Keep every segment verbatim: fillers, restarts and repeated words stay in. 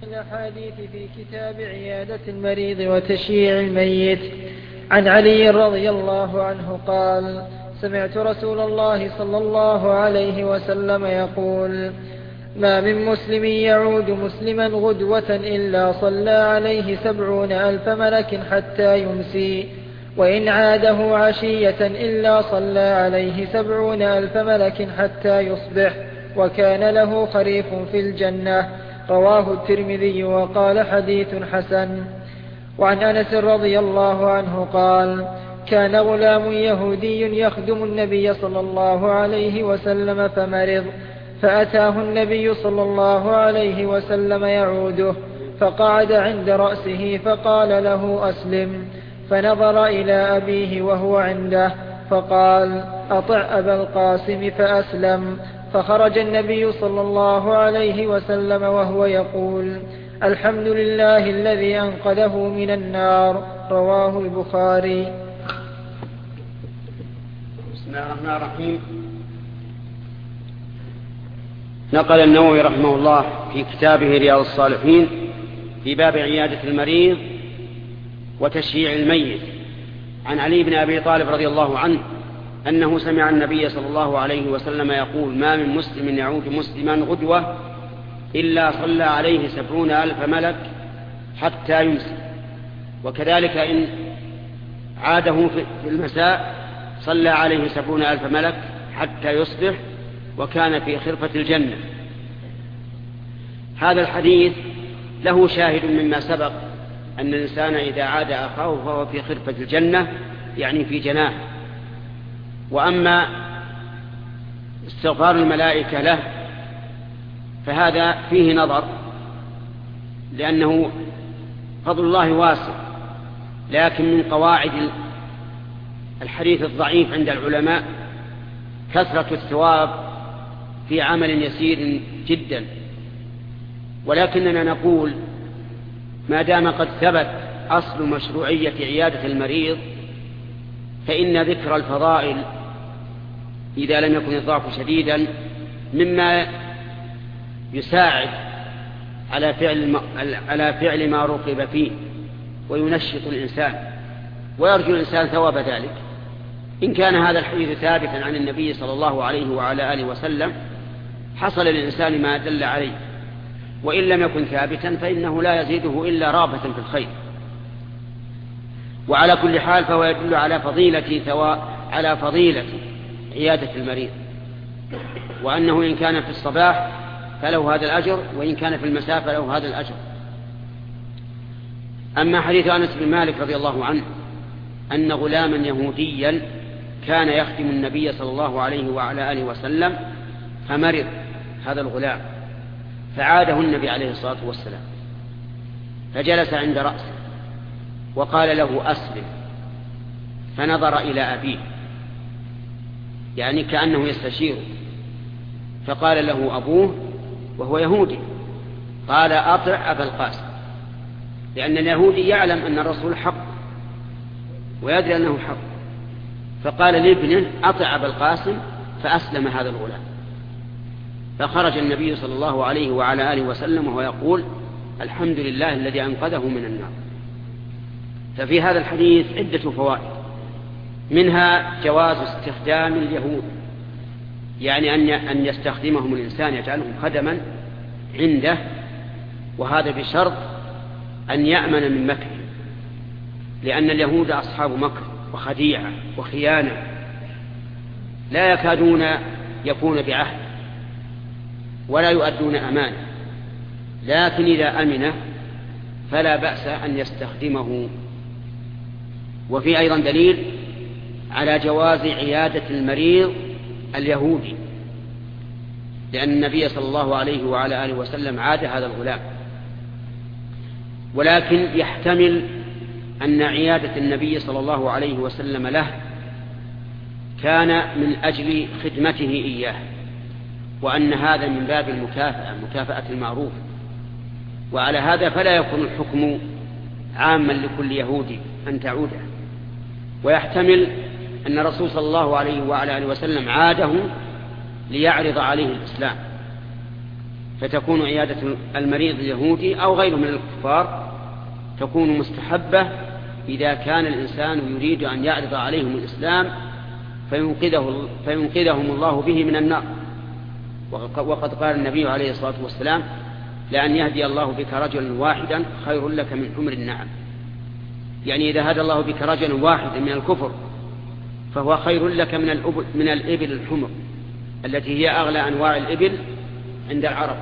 الأحاديث في كتاب عيادة المريض وتشييع الميت. عن علي رضي الله عنه قال: سمعت رسول الله صلى الله عليه وسلم يقول: ما من مسلم يعود مسلما غدوة إلا صلى عليه سبعون ألف ملك حتى يمسي، وإن عاده عشية إلا صلى عليه سبعون ألف ملك حتى يصبح، وكان له خريف في الجنة. رواه الترمذي وقال: حديث حسن. وعن أنس رضي الله عنه قال: كان غلام يهودي يخدم النبي صلى الله عليه وسلم فمرض، فأتاه النبي صلى الله عليه وسلم يعوده، فقعد عند رأسه فقال له: أسلم. فنظر إلى أبيه وهو عنده فقال: أطع أبا القاسم، فأسلم. فخرج النبي صلى الله عليه وسلم وهو يقول: الحمد لله الذي أنقذه من النار. رواه البخاري. بسم الله الرحمن الرحيم. نقل النووي رحمه الله في كتابه رياض الصالحين في باب عيادة المريض وتشييع الميت عن علي بن أبي طالب رضي الله عنه أنه سمع النبي صلى الله عليه وسلم يقول: ما من مسلم يعود مسلما غدوة إلا صلى عليه سبعون ألف ملك حتى يمسي، وكذلك إن عاده في المساء صلى عليه سبعون ألف ملك حتى يصبح، وكان في خرفة الجنة. هذا الحديث له شاهد مما سبق، أن الإنسان إذا عاد أخاه فهو في خرفة الجنة، يعني في جناه. وأما استغفار الملائكة له فهذا فيه نظر، لأنه فضل الله واسع، لكن من قواعد الحديث الضعيف عند العلماء كثرة الثواب في عمل يسير جدا. ولكننا نقول ما دام قد ثبت أصل مشروعية عيادة المريض، فإن ذكر الفضائل إذا لم يكن الضعف شديدا مما يساعد على فعل على فعل ما رغب فيه، وينشط الإنسان ويرجو الإنسان ثواب ذلك. إن كان هذا الحديث ثابتا عن النبي صلى الله عليه وعلى آله وسلم حصل للإنسان ما دل عليه، وإن لم يكن ثابتا فإنه لا يزيده إلا رغبة في الخير. وعلى كل حال فهو يدل على فضيلة ثواب على فضيلة عيادة المريض، وأنه إن كان في الصباح فله هذا الأجر، وإن كان في المساء فله هذا الأجر. أما حديث أنس بن مالك رضي الله عنه أن غلاما يهوديا كان يخدم النبي صلى الله عليه وعلى آله وسلم فمرض هذا الغلام، فعاده النبي عليه الصلاة والسلام، فجلس عند رأسه وقال له: أسلم. فنظر إلى أبيه، يعني كأنه يستشيره، فقال له أبوه وهو يهودي، قال: أطع أبا القاسم، لأن اليهودي يعلم أن الرسول حق ويدري أنه حق، فقال لابنه: أطع أبا القاسم، فأسلم هذا الغلام. فخرج النبي صلى الله عليه وعلى آله وسلم وهو يقول: الحمد لله الذي أنقذه من النار. ففي هذا الحديث عدة فوائد، منها جواز استخدام اليهود، يعني أن يستخدمهم الإنسان يجعلهم خدما عنده، وهذا بشرط أن يأمن من مكر، لأن اليهود أصحاب مكر وخديعة وخيانة، لا يكادون يكون بعهد ولا يؤدون أمانة، لكن إذا أمنه فلا بأس أن يستخدمه. وفي أيضا دليل على جواز عيادة المريض اليهودي، لأن النبي صلى الله عليه وعلى آله وسلم عاد هذا الغلام. ولكن يحتمل أن عيادة النبي صلى الله عليه وسلم له كان من أجل خدمته إياه، وأن هذا من باب المكافأة، مكافأة المعروف، وعلى هذا فلا يكون الحكم عاما لكل يهودي أن تعوده. ويحتمل أن الرسول صلى الله عليه وعلى آله وسلم عاده ليعرض عليه الإسلام، فتكون عيادة المريض اليهودي أو غيره من الكفار تكون مستحبة إذا كان الإنسان يريد أن يعرض عليهم الإسلام فينقذه فينقذهم الله به من النار. وقد قال النبي عليه الصلاة والسلام: لأن يهدي الله بك رجلا واحدا خير لك من حمر النعم. يعني إذا هدى الله بك رجلا واحدا من الكفر فهو خير لك من الأبل من الإبل الحمر التي هي أغلى أنواع الإبل عند العرب.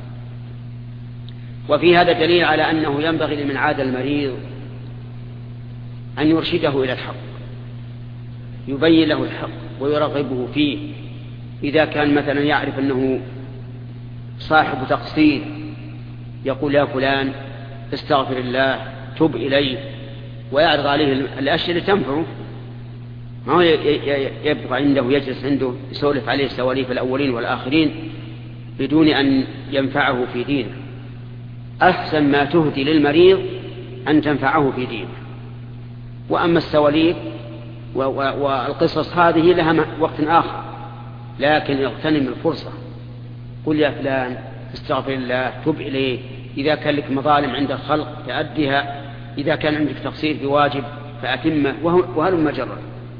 وفي هذا دليل على أنه ينبغي لمن عاد المريض أن يرشده إلى الحق، يبين له الحق ويرغبه فيه. إذا كان مثلا يعرف أنه صاحب تقصير يقول: يا فلان استغفر الله، تب إليه، ويعرض عليه الأشياء اللي تنفعه، ما هو يبقى عنده يجلس عنده يسولف عليه سواليف الأولين والآخرين بدون أن ينفعه في دينه. أحسن ما تهدي للمريض أن تنفعه في دينه. وأما السواليف والقصص هذه لها وقت آخر، لكن اغتنم الفرصة، قل: يا فلان استغفر الله، تب إليه. إذا كان لك مظالم عند الخلق تأديها، إذا كان عندك تقصير في واجب فأتمه، وهلم جرا.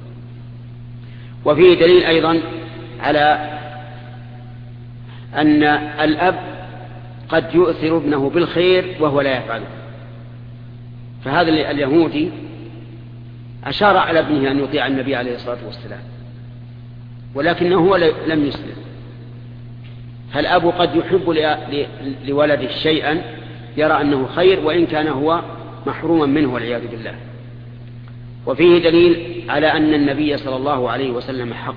وفيه دليل أيضا على أن الأب قد يؤثر ابنه بالخير وهو لا يفعله. فهذا اليهودي أشار على ابنه أن يطيع النبي عليه الصلاة والسلام، ولكنه هو لم يسلم. فالأب قد يحب لولده شيئا يرى أنه خير وإن كان هو محروما منه والعياذ بالله. وفيه دليل على أن النبي صلى الله عليه وسلم حق،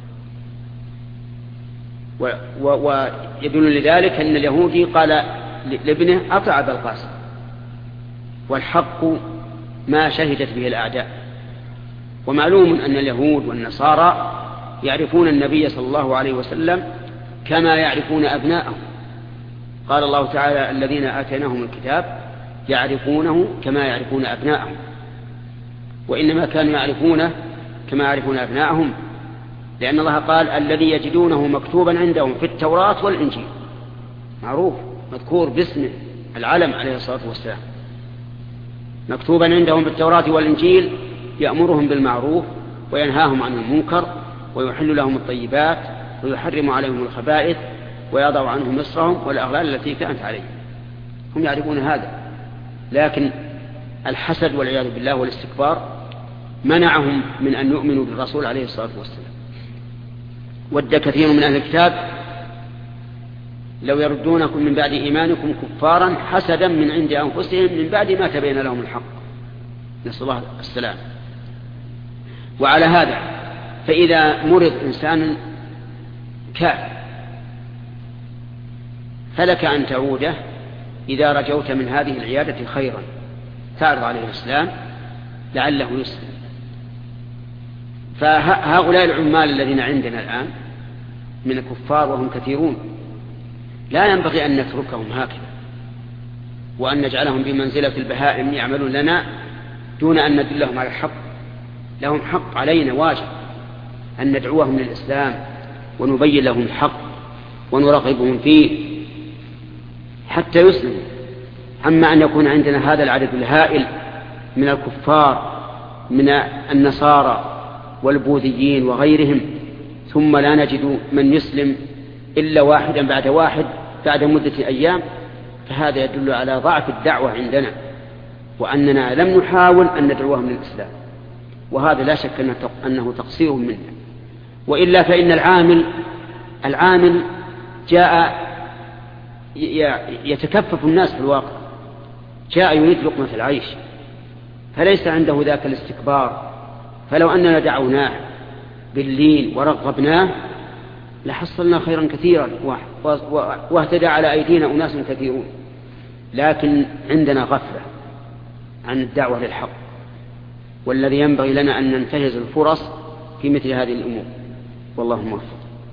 ويدل لذلك أن اليهودي قال لابنه: أطع أبا القاسم. والحق ما شهدت به الأعداء. ومعلوم أن اليهود والنصارى يعرفون النبي صلى الله عليه وسلم كما يعرفون أبناءهم. قال الله تعالى: الذين آتيناهم الكتاب يعرفونه كما يعرفون أبناءهم. وإنما كانوا يعرفونه كما يعرفون أبناءهم لأن الله قال: الذي يجدونه مكتوبا عندهم في التوراة والإنجيل. معروف، مذكور باسم العلم عليه الصلاة والسلام، مكتوبا عندهم في التوراة والإنجيل، يأمرهم بالمعروف وينهاهم عن المنكر ويحل لهم الطيبات ويحرم عليهم الخبائث ويضع عنهم مصرهم والأغلال التي كانت عليهم. هم يعرفون هذا، لكن الحسد والعياذ بالله والاستكبار منعهم من أن يؤمنوا بالرسول عليه الصلاة والسلام. ود كثير من أهل الكتاب لو يردونكم من بعد إيمانكم كفارا حسدا من عند أنفسهم من بعد ما تبين لهم الحق، نسأل الله السلام. وعلى هذا فإذا مرض إنسان كافر فلك أن تعوده إذا رجوت من هذه العيادة خيرا، تعرض عليه الإسلام لعله يسلم. فهؤلاء العمال الذين عندنا الآن من الكفار وهم كثيرون لا ينبغي أن نتركهم هكذا وأن نجعلهم بمنزلة البهائم يعملون لنا دون أن ندلهم على الحق. لهم حق، علينا واجب أن ندعوهم للإسلام ونبين لهم الحق ونرغبهم فيه حتى يسلموا. أما أن يكون عندنا هذا العدد الهائل من الكفار من النصارى والبوذيين وغيرهم ثم لا نجد من يسلم إلا واحدا بعد واحد بعد مدة أيام، فهذا يدل على ضعف الدعوة عندنا وأننا لم نحاول أن ندعوهم للإسلام، وهذا لا شك أنه تقصير منا. وإلا فإن العامل العامل جاء يتكفف الناس في الواقع، جاء يريد لقمة العيش فليس عنده ذاك الاستكبار. فلو أننا دعوناه باللين ورغبناه لحصلنا خيرا كثيرا واهتدى على أيدينا أناس كثيرون، لكن عندنا غفلة عن الدعوة للحق، والذي ينبغي لنا أن ننتهز الفرص في مثل هذه الأمور. والله موفق.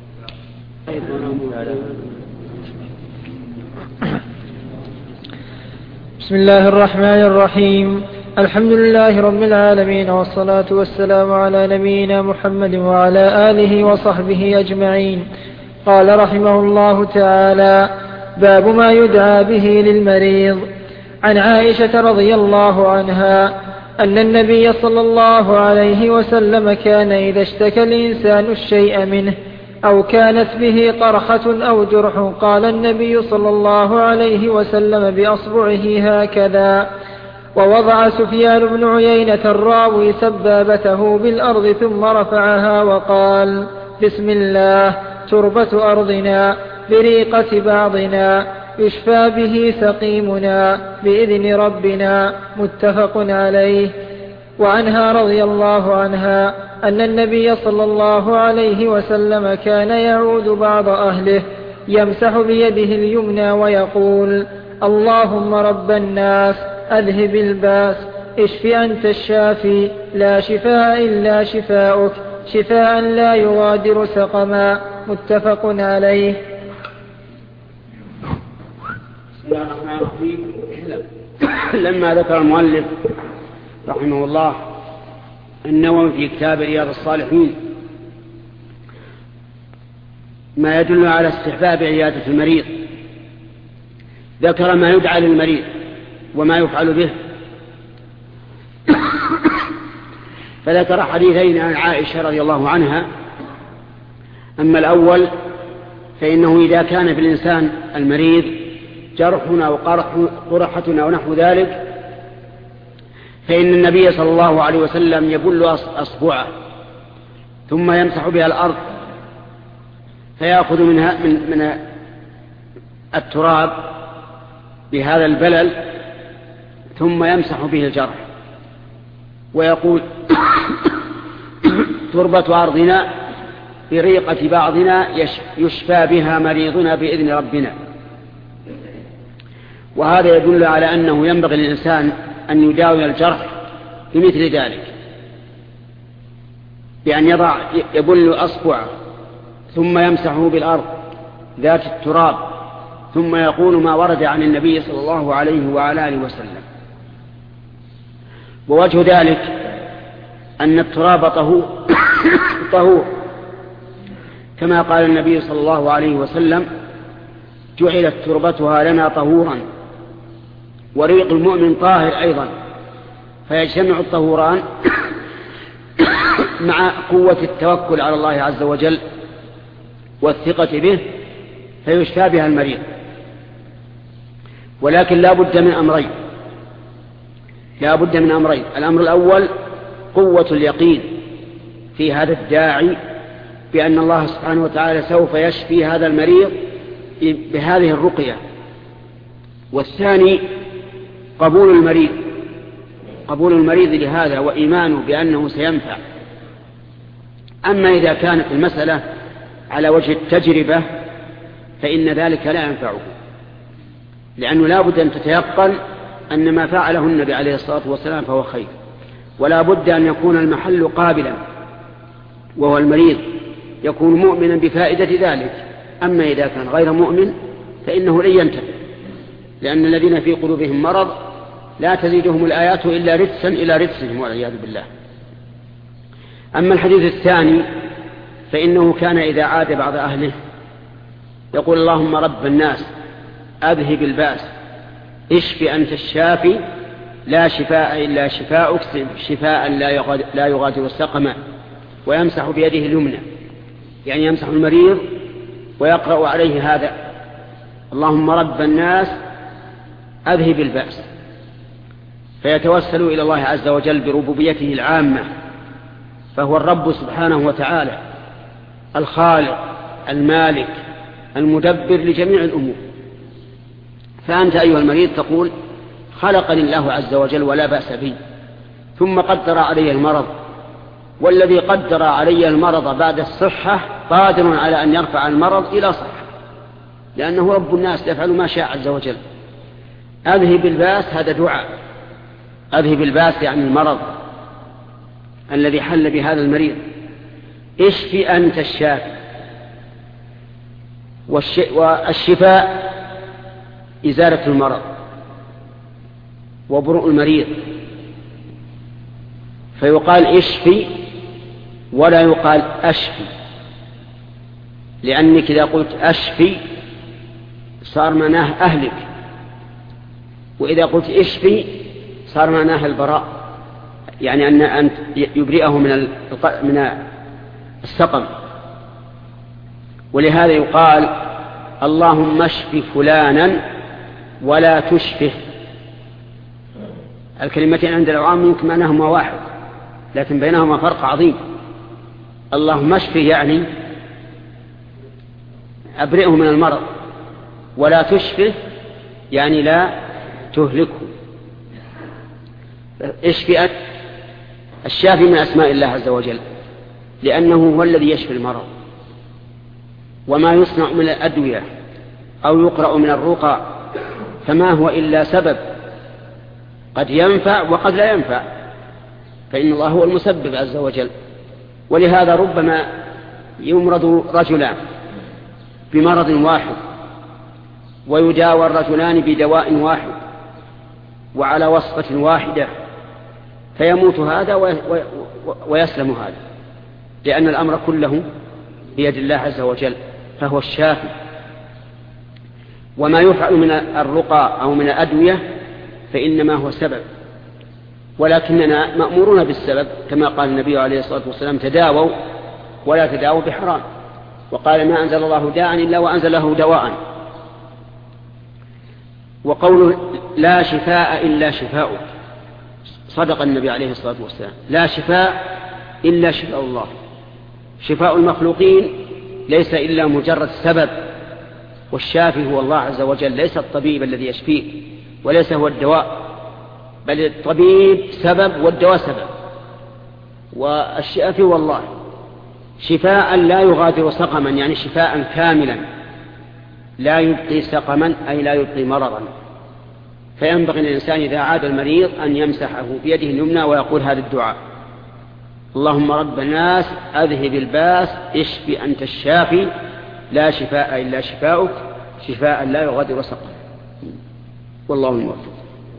بسم الله الرحمن الرحيم. الحمد لله رب العالمين، والصلاة والسلام على نبينا محمد وعلى آله وصحبه أجمعين. قال رحمه الله تعالى: باب ما يدعى به للمريض. عن عائشة رضي الله عنها أن النبي صلى الله عليه وسلم كان إذا اشتكى الإنسان الشيء منه أو كانت به قرحة أو جرح قال النبي صلى الله عليه وسلم بأصبعه هكذا. ووضع سفيان بن عيينة الراوي سبابته بالأرض ثم رفعها وقال: بسم الله، تربة أرضنا، بريقة بعضنا، يشفى به سقيمنا بإذن ربنا. متفق عليه. وعنها رضي الله عنها أن النبي صلى الله عليه وسلم كان يعود بعض أهله يمسح بيده اليمنى ويقول: اللهم رب الناس أذهب الباس، اشف أنت الشافي، لا شفاء إلا شفاؤك، شفاء لا يغادر سقما. متفق عليه. بسم الله الرحمن الرحيم. لما ذكر المؤلف رحمه الله النووي في كتاب رياض الصالحين ما يدل على استحباب عيادة المريض، ذكر ما يدعى للمريض وما يفعل به، فذكر حديثين عن عائشة رضي الله عنها. أما الأول فإنه إذا كان في الإنسان المريض جرح أو قرحة أو نحو ذلك فإن النبي صلى الله عليه وسلم يبل أصبعه ثم يمسح بها الأرض فيأخذ منها من, من التراب بهذا البلل ثم يمسح به الجرح ويقول: تربة أرضنا، بريقة بعضنا، يشفى بها مريضنا بإذن ربنا. وهذا يدل على أنه ينبغي للإنسان أن يداوي الجرح بمثل ذلك، بأن يضع يبل أصبعه ثم يمسحه بالأرض ذات التراب ثم يقول ما ورد عن النبي صلى الله عليه وعلى آله وسلم. ووجه ذلك أن التراب طهور طهور كما قال النبي صلى الله عليه وسلم: جعلت تربتها لنا طهورا. وريق المؤمن طاهر أيضا، فيجتمع الطهوران مع قوة التوكل على الله عز وجل والثقة به فيشفى بها المريض. ولكن لا بد من أمرين لا بد من أمرين الأمر الأول قوة اليقين في هذا الداعي بأن الله سبحانه وتعالى سوف يشفي هذا المريض بهذه الرقية. والثاني قبول المريض قبول المريض لهذا وإيمانه بأنه سينفع. أما إذا كانت المسألة على وجه التجربة فإن ذلك لا ينفعه، لأنه لا بد أن تتيقن أن ما فعله النبي عليه الصلاة والسلام فهو خير، ولا بد أن يكون المحل قابلا وهو المريض يكون مؤمنا بفائدة ذلك. أما إذا كان غير مؤمن فإنه لن ينتفع، لأن الذين في قلوبهم مرض لا تزيدهم الآيات إلا رجسا إلى رجسهم والعياذ بالله. أما الحديث الثاني فإنه كان إذا عاد بعض أهله يقول: اللهم رب الناس أذهب الباس، اشف أنت الشافي، لا شفاء إلا شفاؤك، شفاء لا يغادر سقما. ويمسح بيده اليمنى، يعني يمسح المريض ويقرأ عليه هذا: اللهم رب الناس أذهب البأس، فيتوسل إلى الله عز وجل بربوبيته العامة، فهو الرب سبحانه وتعالى الخالق المالك المدبر لجميع الأمور. فأنت أيها المريض تقول: خلقني الله عز وجل ولا بأس بي، ثم قدر علي المرض، والذي قدر علي المرض بعد الصحة قادر على أن يرفع المرض إلى صحة، لأنه رب الناس يفعل ما شاء عز وجل. أذهب الباس هذا دعاء، أذهب الباس يعني المرض الذي حل بهذا المريض. اشفي أنت الشافي، والشفاء إزالة المرض وبرء المريض، فيقال اشفي ولا يقال أشفي، لأنك إذا قلت أشفي صار معناه أهلك، وإذا قلت اشفي صار معناه البراء، يعني أن أن يبرئه من من السقم. ولهذا يقال اللهم اشف فلانا ولا تشفه. الكلمتين عند العوام يمكن معناهما واحد، لكن بينهما فرق عظيم. اللهم اشفه يعني أبرئه من المرض، ولا تشفه يعني لا تهلكه. اشفئت الشافي من أسماء الله عز وجل، لأنه هو الذي يشفي المرض. وما يصنع من الأدوية أو يقرأ من الرقى فما هو إلا سبب، قد ينفع وقد لا ينفع، فإن الله هو المسبب عز وجل. ولهذا ربما يمرض رجلان بمرض واحد ويداوى الرجلان بدواء واحد وعلى وصفة واحدة، فيموت هذا ويسلم هذا، لأن الأمر كله بيد الله عز وجل، فهو الشافي. وما يفعل من الرقى أو من الأدوية فإنما هو سبب، ولكننا مأمورون بالسبب، كما قال النبي عليه الصلاة والسلام تداووا ولا تداووا بحرام، وقال ما أنزل الله داعا إلا وأنزل له دواء. وقول لا شفاء إلا شفاؤك، صدق النبي عليه الصلاة والسلام، لا شفاء إلا شفاء الله. شفاء المخلوقين ليس إلا مجرد سبب، والشافي هو الله عز وجل، ليس الطبيب الذي يشفيه، وليس هو الدواء، بل الطبيب سبب والدواء سبب، والشافي هو الله. شفاء لا يغادر سقما، يعني شفاء كاملا لا يبقي سقما، أي لا يبقي مرضا. فينبغي للإنسان إذا عاد المريض أن يمسحه بيده اليمنى ويقول هذا الدعاء: اللهم رب الناس أذهب الباس اشف أنت الشافي لا شفاء إلا شفاؤك شفاء لا يغادر سقما. والله الموفق.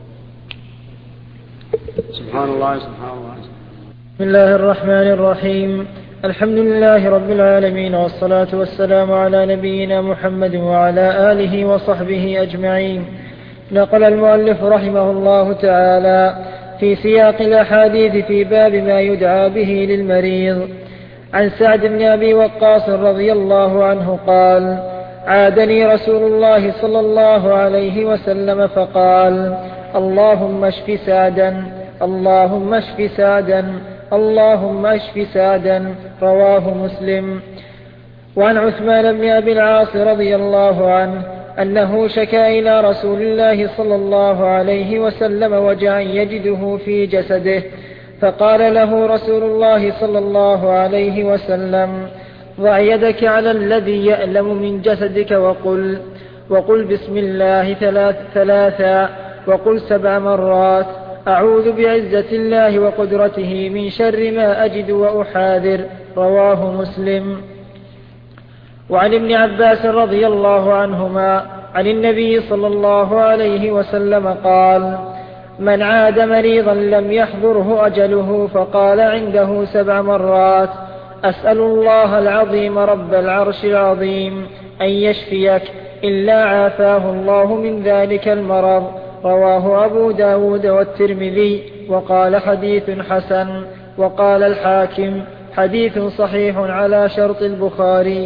سبحان الله سبحان الله. بسم الله الرحمن الرحيم. الحمد لله رب العالمين، والصلاة والسلام على نبينا محمد وعلى آله وصحبه أجمعين. نقل المؤلف رحمه الله تعالى في سياق الأحاديث في باب ما يدعى به للمريض عن سعد بن أبي وقاص رضي الله عنه قال: عادني رسول الله صلى الله عليه وسلم فقال: اللهم اشف سعدا، اللهم اشف سعدا، اللهم اشف سعدا. رواه مسلم. وعن عثمان بن أبي العاص رضي الله عنه أنه شكا إلى رسول الله صلى الله عليه وسلم وجعا يجده في جسده، فقال له رسول الله صلى الله عليه وسلم: ضع يدك على الذي يألم من جسدك وقل وقل بسم الله ثلاث ثلاثا وقل سبع مرات: أعوذ بعزة الله وقدرته من شر ما أجد وأحاذر. رواه مسلم. وعن ابن عباس رضي الله عنهما عن النبي صلى الله عليه وسلم قال: من عاد مريضا لم يحضره أجله فقال عنده سبع مرات: أسأل الله العظيم رب العرش العظيم أن يشفيك إلا عافاه الله من ذلك المرض. رواه أبو داود والترمذي وقال حديث حسن. وقال الحاكم حديث صحيح على شرط البخاري.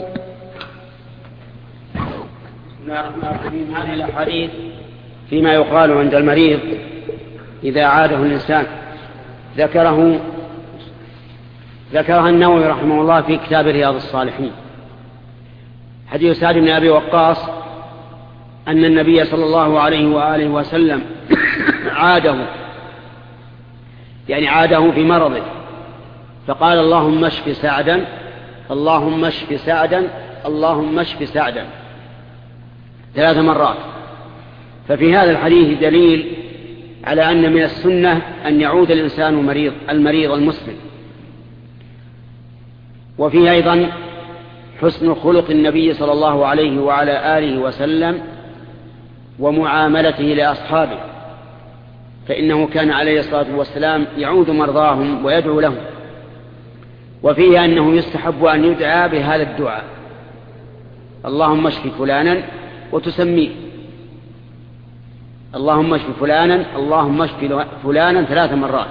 هذه الأحاديث فيما يقال عند المريض إذا عاده الإنسان ذكره ذكرها النووي رحمه الله في كتاب رياض الصالحين. حديث سعد بن أبي وقاص أن النبي صلى الله عليه وآله وسلم عاده، يعني عاده في مرضه، فقال: اللهم اشف سعدا، اللهم اشف سعدا، اللهم اشف سعدا ثلاث مرات. ففي هذا الحديث دليل على أن من السنة أن يعود الإنسان مريض المريض المسلم. وفيه أيضا حسن خلق النبي صلى الله عليه وعلى آله وسلم ومعاملته لأصحابه، فإنه كان عليه الصلاة والسلام يعود مرضاهم ويدعو لهم. وفيه أنه يستحب أن يدعى بهذا الدعاء: اللهم اشف فلانا وتسميه اللهم اشف فلانا اللهم اشف فلانا ثلاث مرات،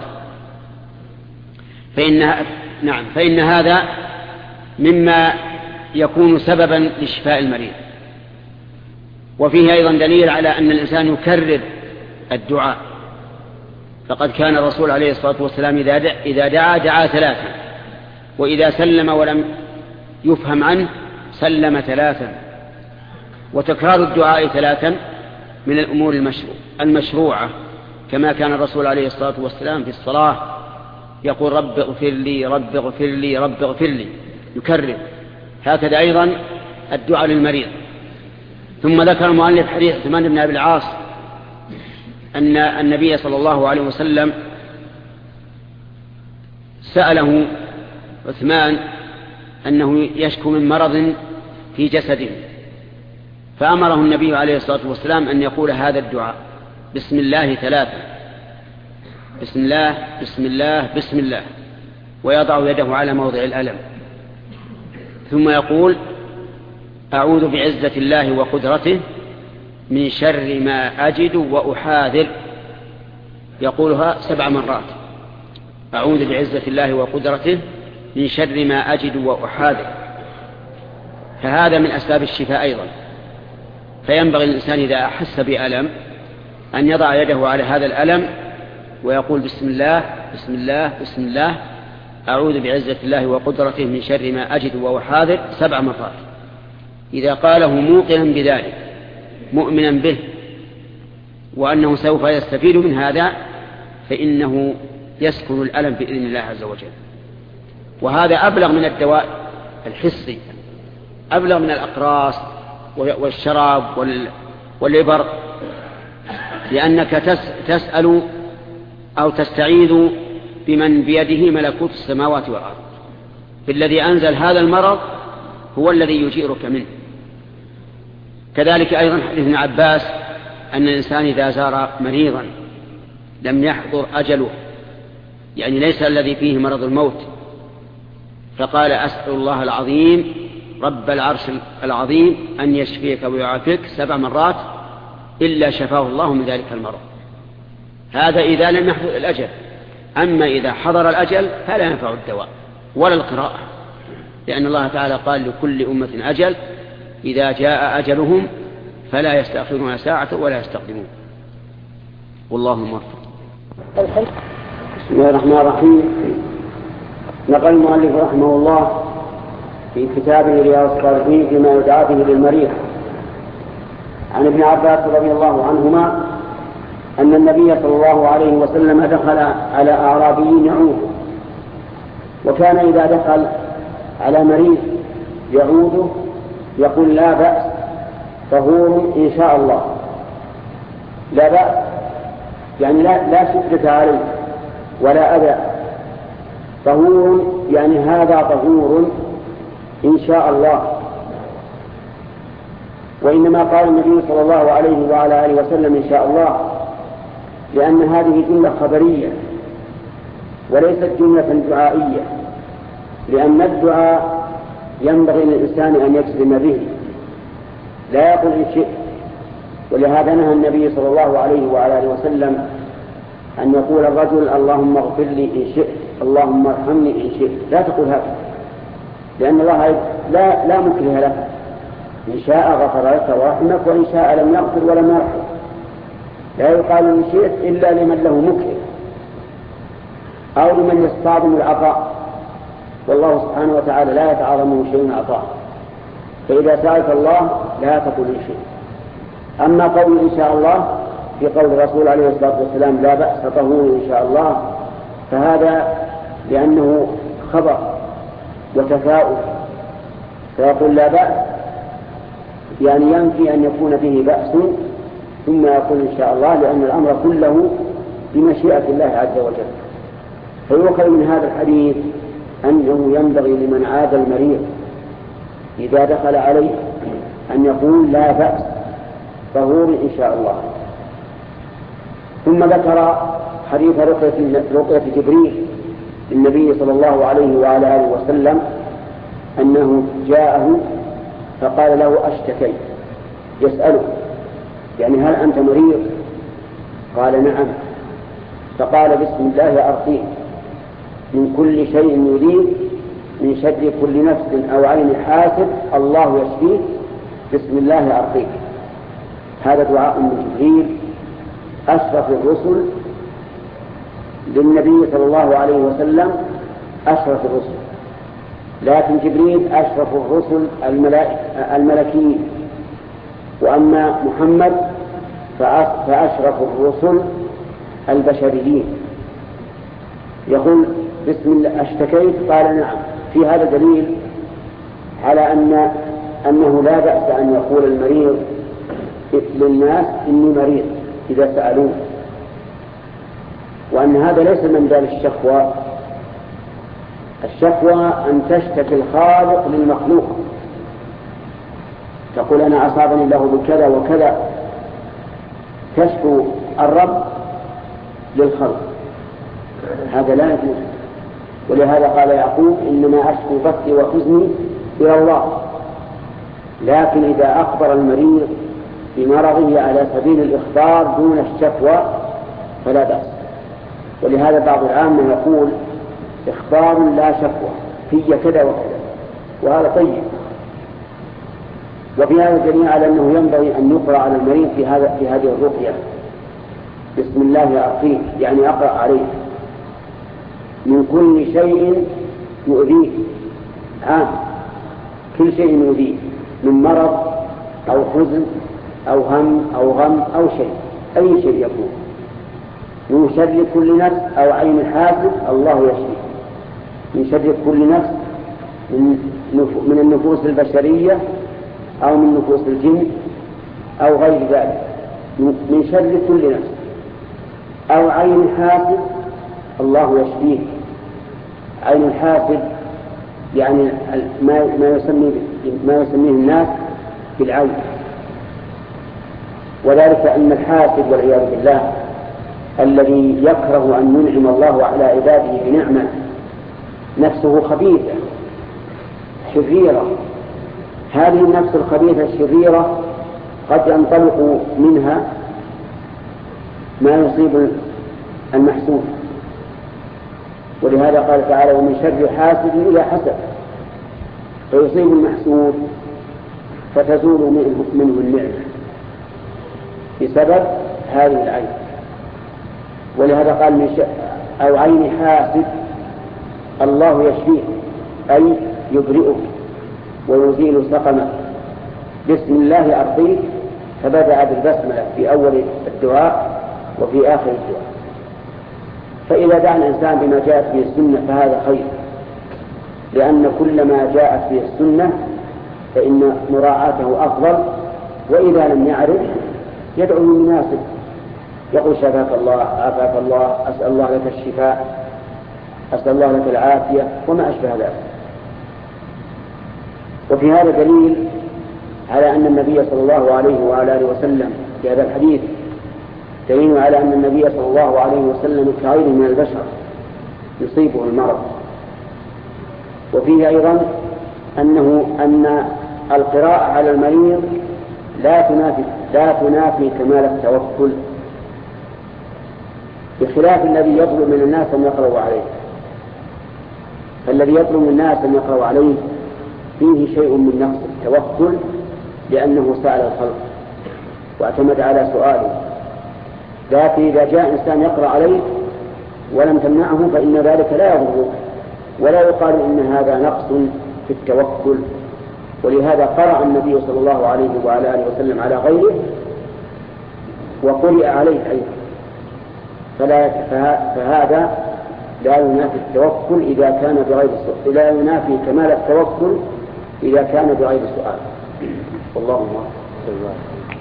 فإن نعم فإن هذا مما يكون سببا لشفاء المريض. وفيه أيضا دليل على أن الإنسان يكرر الدعاء، فقد كان الرسول عليه الصلاة والسلام إذا دعا دعا ثلاثا، وإذا سلم ولم يفهم عنه سلم ثلاثا. وتكرار الدعاء ثلاثا من الأمور المشروع المشروعة، كما كان الرسول عليه الصلاة والسلام في الصلاة يقول رب اغفر لي رب اغفر لي رب اغفر لي، يكرر. هكذا أيضا الدعاء للمريض. ثم ذكر المؤلف حديث عثمان بن أبي العاص أن النبي صلى الله عليه وسلم سأله عثمان أنه يشكو من مرض في جسده، فأمره النبي عليه الصلاة والسلام أن يقول هذا الدعاء بسم الله ثلاثة، بسم الله بسم الله بسم الله، ويضع يده على موضع الألم، ثم يقول أعوذ بعزة الله وقدرته من شر ما أجد وأحاذر، يقولها سبع مرات، أعوذ بعزة الله وقدرته من شر ما أجد وأحاذر. فهذا من أسباب الشفاء أيضا. فينبغي الإنسان إذا أحس بألم أن يضع يده على هذا الألم ويقول بسم الله بسم الله بسم الله أعوذ بعزة الله وقدرته من شر ما أجد وأحاذر سبع مرات. إذا قاله موقنا بذلك مؤمنا به وأنه سوف يستفيد من هذا فإنه يسكن الألم بإذن الله عز وجل. وهذا أبلغ من الدواء الحسي، أبلغ من الأقراص والشراب والإبر، لأنك تسأل أو تستعيذ بمن بيده ملكوت السماوات والأرض، بالذي أنزل هذا المرض هو الذي يجيرك منه. كذلك أيضا حديث ابن عباس أن الإنسان إذا زار مريضا لم يحضر أجله، يعني ليس الذي فيه مرض الموت، فقال أسأل الله العظيم رب العرش العظيم أن يشفيك ويعافيك سبع مرات إلا شفاه الله من ذلك المرض. هذا إذا لم يحضر الأجل. أما إذا حضر الأجل فلا ينفع الدواء ولا القراءة، لأن الله تعالى قال لكل أمة أجل إذا جاء أجلهم فلا يستأخرون ساعة ولا يستقدمون. والله موفق. بسم الله الرحمن الرحيم. نقل المؤلف رحمه الله في كتابه رياض الصالحين فيما يدعى به للمريض عن ابن عباس رضي الله عنهما أن النبي صلى الله عليه وسلم دخل على أعرابي يعوده، وكان إذا دخل على مريض يعوده يقول لا بأس طهور إن شاء الله. لا بأس يعني لا, لا شدة عليه ولا أذى، طهور يعني هذا طهور إن شاء الله. وإنما قال النبي صلى الله عليه وعلى آله وسلم إن شاء الله لأن هذه جملة خبرية وليست جملة دعائية، لأن الدعاء ينبغي للإنسان أن يجزم به لا يقول إن شئت. ولهذا نهى النبي صلى الله عليه وعلى آله وسلم أن يقول الرجل اللهم اغفر لي إن شئت اللهم ارحمني إن شئت، لا تقول هذا، لأن الله لا, لا مكره لك، إن شاء غفر لك ورحمك وإن شاء لم يغفر ولم يرحم. لا يقال إن شئت إلا لمن له مكره أو لمن يستعظم العطاء، والله سبحانه وتعالى لا يتعاظمه شيء عطاء. فإذا سألت الله لا تقول إن شئت. أما قول إن شاء الله في قول الرسول عليه الصلاة والسلام لا بأس طهور إن شاء الله، فهذا لأنه خبر وتفاؤل، فيقول لا بأس يعني ينفي أن يكون به بأس ثم يقول إن شاء الله، لأن الأمر كله بمشيئة الله عز وجل. فيؤخذ من هذا الحديث أنه ينبغي لمن عاد المريض إذا دخل عليه أن يقول لا بأس طهور إن شاء الله. ثم ذكر حديث رقية جبريل النبي صلى الله عليه وعلى آله وسلم أنه جاءه فقال له أشتكيت، يسأله يعني هل أنت مريض؟ قال نعم. فقال بسم الله أرقيك من كل شيء يريد من شر كل نفس أو عين حاسد الله يشفيك بسم الله أرقيك. هذا دعاء من جبريل أشرف الرسل للنبي صلى الله عليه وسلم، أشرف الرسل، لكن جبريل أشرف الرسل الملكيين، وأما محمد فأشرف الرسل البشريين. يقول بسم الله اشتكيت؟ قال نعم. في هذا دليل على أن أنه لا بأس أن يقول المريض للناس إني مريض إذا سألوه، وأن هذا ليس من باب الشكوى. الشكوى أن تشتكي الخالق للمخلوق، تقول أنا أصابني الله بكذا وكذا، تشكو الرب للخلق، هذا لا يجوز. ولهذا قال يعقوب إنما أشكو بثي وحزني إلى الله. لكن إذا أخبر المريض بمرضه على سبيل الإخبار دون الشكوى فلا بأس. ولهذا بعض العامة يقول إخبار لا شكوى في كذا وكذا، وهذا طيب. وفي هذا دليل على أنه ينبغي أن يقرأ على المريض في هذا في هذه الرقية بسم الله أرقيك، يعني أقرأ عليه من كل شيء يؤذيه، آه. كل شيء يؤذيه من مرض أو حزن أو هم أو غم أو شيء، أي شيء يكون، من شر كل نفس أو عين حاسد الله يشفيه، من شر كل نفس من النفوس البشرية أو من نفوس الجن أو غير ذلك، من شر كل نفس أو عين حاسد الله يشفيه. عين الحاسد يعني ما ما يسميه ما يسميه الناس بالعين، وذلك أن الحاسد والعياذ بالله الذي يكره أن ينعم الله على عباده بنعمة نفسه خبيثة شريرة. هذه النفس الخبيثة الشريرة قد ينطلق منها ما يصيب المحسود، ولهذا قال تعالى ومن شر حاسد إذا حسد، فيصيب المحسود فتزول منه النعمة بسبب هذه العين. ولهذا قال من شر أو عين حاسد الله يشفيه، أي يبرئك ويزيل سقمك. بسم الله أرقيك، فبدأ بالبسملة في أول الدعاء وفي آخر الدعاء. فإذا دعا الإنسان بما جاءت به السنة فهذا خير، لأن كل ما جاءت به السنة فإن مراعاته أفضل. وإذا لم يعرف يدعو المناسب، يقول شفاك الله، عافاك الله، أسأل الله لك الشفاء، أسأل الله لك العافية، وما أشبه ذلك. وفي هذا دليل على أن النبي صلى الله عليه وعلى آله وسلم في هذا الحديث دليل على أن النبي صلى الله عليه وسلم كغيره من البشر يصيبه المرض. وفيه أيضا أنه أن القراءة على المريض لا تنافي لا تنافي كمال التوكل، بخلاف الذي يطلب من الناس أن يقرأوا عليه. فالذي يطلب من الناس أن يقرأوا عليه فيه شيء من نقص التوكل، لأنه سأل الخلق واعتمد على سؤاله. لكن إذا جاء إنسان يقرأ عليه ولم تمنعه فإن ذلك لا يضره، ولا يقال إن هذا نقص في التوكل. ولهذا قرأ النبي صلى الله عليه وعلى آله وسلم على غيره وقرئ عليه أيضا، فلا فهذا لا ينافي التوكل إذا كان بغير سؤال، لا ينافي كمال التوكل إذا كان بغير سؤال. والله أعلم.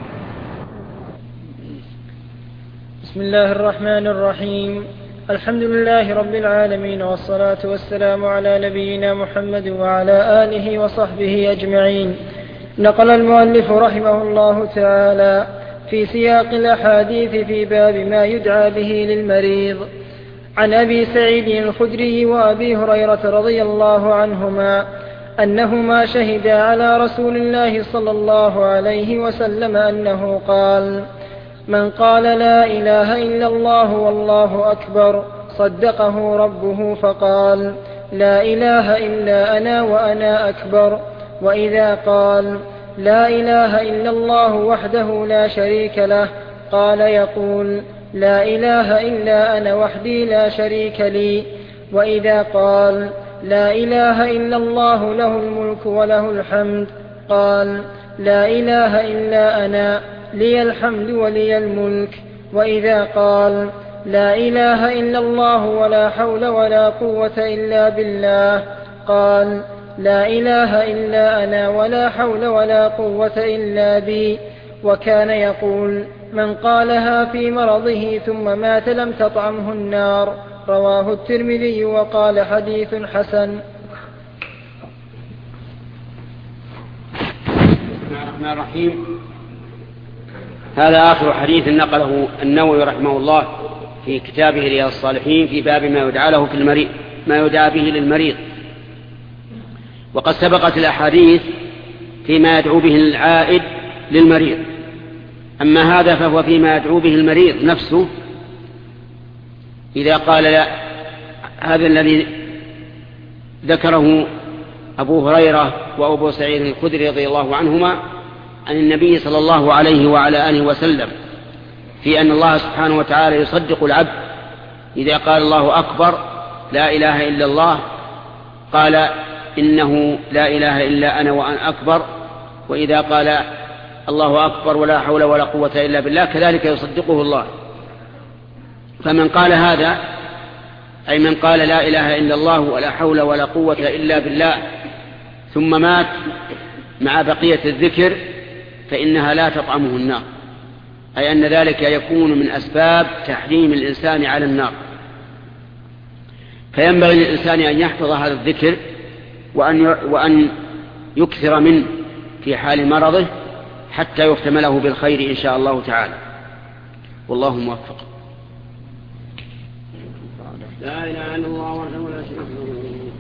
بسم الله الرحمن الرحيم. الحمد لله رب العالمين، والصلاة والسلام على نبينا محمد وعلى آله وصحبه أجمعين. نقل المؤلف رحمه الله تعالى في سياق الأحاديث في باب ما يدعى به للمريض عن أبي سعيد الخدري وأبي هريرة رضي الله عنهما أنهما شهدا على رسول الله صلى الله عليه وسلم أنه قال: من قال لا إله إلا الله والله أكبر صدقه ربه فقال: لا إله إلا أنا وأنا أكبر. وإذا قال: لا إله إلا الله وحده لا شريك له قال يقول: لا إله إلا أنا وحدي لا شريك لي. وإذا قال: لا إله إلا الله له الملك وله الحمد قال: لا إله إلا أنا لي الحمد ولي الملك. وإذا قال: لا إله إلا الله ولا حول ولا قوة إلا بالله قال: لا إله إلا أنا ولا حول ولا قوة إلا بي. وكان يقول: من قالها في مرضه ثم مات لم تطعمه النار. رواه الترمذي وقال: حديث حسن. بسم الله الرحمن الرحيم. هذا آخر حديث نقله النووي رحمه الله في كتابه رياض الصالحين في باب ما يدعى له في المريض ما يدعى به للمريض. وقد سبقت الأحاديث فيما يدعو به العائد للمريض. أما هذا فهو فيما يدعو به المريض نفسه. إذا قال لا، هذا الذي ذكره أبو هريرة وأبو سعيد الخدري رضي الله عنهما عن النبي صلى الله عليه وعلى آله وسلم في أن الله سبحانه وتعالى يصدق العبد إذا قال الله أكبر لا إله إلا الله، قال إنه لا إله إلا أنا وأنا أكبر. وإذا قال الله أكبر ولا حول ولا قوة إلا بالله كذلك يصدقه الله. فمن قال هذا، أي من قال لا إله إلا الله ولا حول ولا قوة إلا بالله ثم مات مع بقية الذكر فإنها لا تطعمه النار، أي أن ذلك يكون من أسباب تحريم الإنسان على النار. فينبغي للإنسان أن يحفظ هذا الذكر وأن وأن يكثر منه في حال مرضه حتى يختم له بالخير إن شاء الله تعالى، والله موفق. لا إله إلا الله وحده لا شريك له.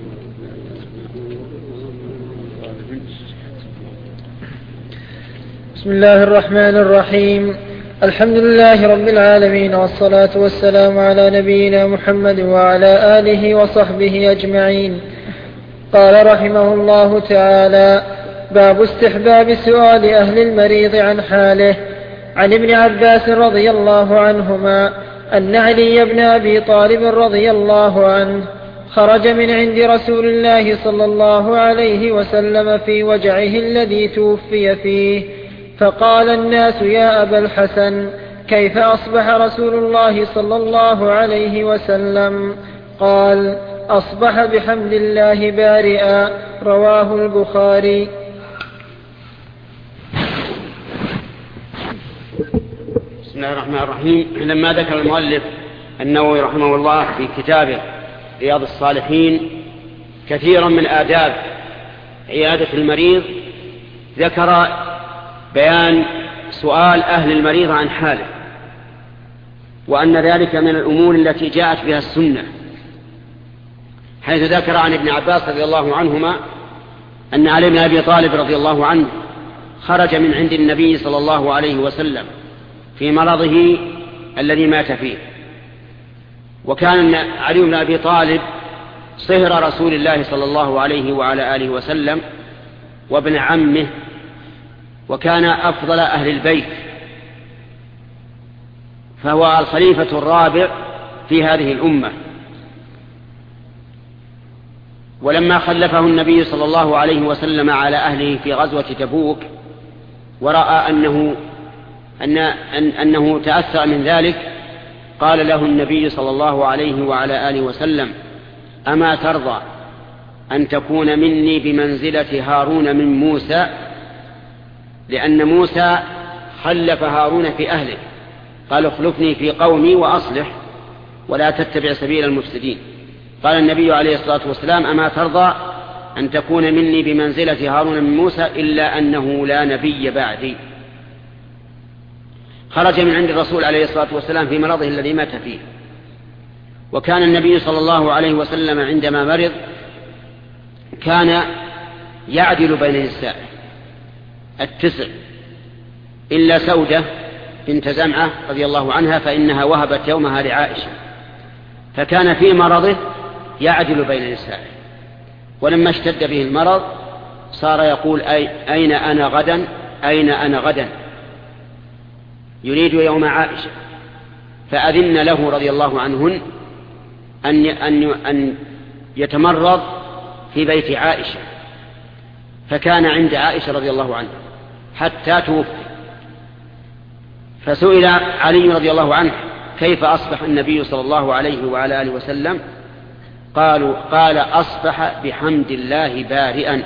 بسم الله الرحمن الرحيم. الحمد لله رب العالمين، والصلاة والسلام على نبينا محمد وعلى آله وصحبه أجمعين. قال رحمه الله تعالى: باب استحباب سؤال أهل المريض عن حاله. عن ابن عباس رضي الله عنهما أن علي بن أبي طالب رضي الله عنه خرج من عند رسول الله صلى الله عليه وسلم في وجعه الذي توفي فيه، فقال الناس: يا أبا الحسن، كيف أصبح رسول الله صلى الله عليه وسلم؟ قال: أصبح بحمد الله بارئا. رواه البخاري. بسم الله الرحمن الرحيم. لما ذكر المؤلف النووي رحمه الله في كتابه رياض الصالحين كثيرا من آداب عيادة المريض، ذكر بيان سؤال أهل المريض عن حاله، وأن ذلك من الأمور التي جاءت بها السنة، حيث ذكر عن ابن عباس رضي الله عنهما أن علي بن أبي طالب رضي الله عنه خرج من عند النبي صلى الله عليه وسلم في مرضه الذي مات فيه. وكان علي بن أبي طالب صهر رسول الله صلى الله عليه وعلى آله وسلم وابن عمه، وكان أفضل أهل البيت، فهو الخليفة الرابع في هذه الأمة. ولما خلفه النبي صلى الله عليه وسلم على أهله في غزوة تبوك ورأى أنه, أن أن أنه تأثر من ذلك، قال له النبي صلى الله عليه وعلى آله وسلم: أما ترضى أن تكون مني بمنزلة هارون من موسى؟ لأن موسى خلف هارون في أهله، قال: اخلفني في قومي وأصلح ولا تتبع سبيل المفسدين. قال النبي عليه الصلاة والسلام: أما ترضى أن تكون مني بمنزلة هارون من موسى إلا أنه لا نبي بعدي. خرج من عند الرسول عليه الصلاة والسلام في مرضه الذي مات فيه. وكان النبي صلى الله عليه وسلم عندما مرض كان يعدل بين النساء التسع إلا سودة بنت زمعة رضي الله عنها، فإنها وهبت يومها لعائشة، فكان في مرضه يعدل بين النساء. ولما اشتد به المرض صار يقول أي أين أنا غدا أين أنا غدا، يريد يوم عائشة. فأذن له رضي الله عنهن أن أن أن يتمرض في بيت عائشة، فكان عند عائشة رضي الله عنها حتى توفي. فسئل علي رضي الله عنه كيف أصبح النبي صلى الله عليه وعلى آله وسلم؟ قالوا قال أصبح بحمد الله بارئا.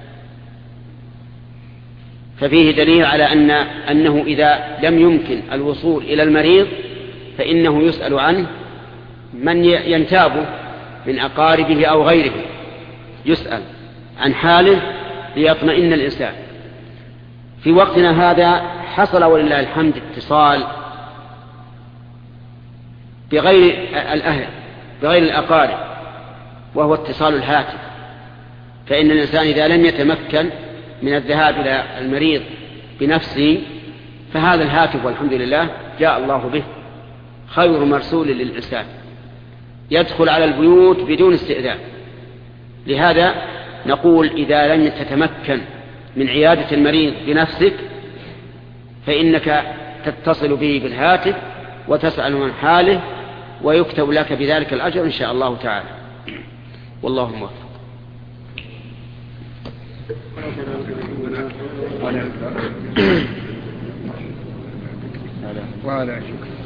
ففيه دليل على أن أنه إذا لم يمكن الوصول إلى المريض فإنه يسأل عنه من ينتابه من أقاربه أو غيره، يسأل عن حاله ليطمئن الإنسان. في وقتنا هذا حصل ولله الحمد اتصال بغير الأهل بغير الأقارب، وهو اتصال الهاتف. فإن الإنسان إذا لم يتمكن من الذهاب إلى المريض بنفسه فهذا الهاتف والحمد لله جاء الله به خير مرسول للإنسان، يدخل على البيوت بدون استئذان. لهذا نقول إذا لم تتمكن من عيادة المريض بنفسك فإنك تتصل به بالهاتف وتسأل عن حاله ويكتب لك بذلك الأجر إن شاء الله تعالى. والله موفق. وعلى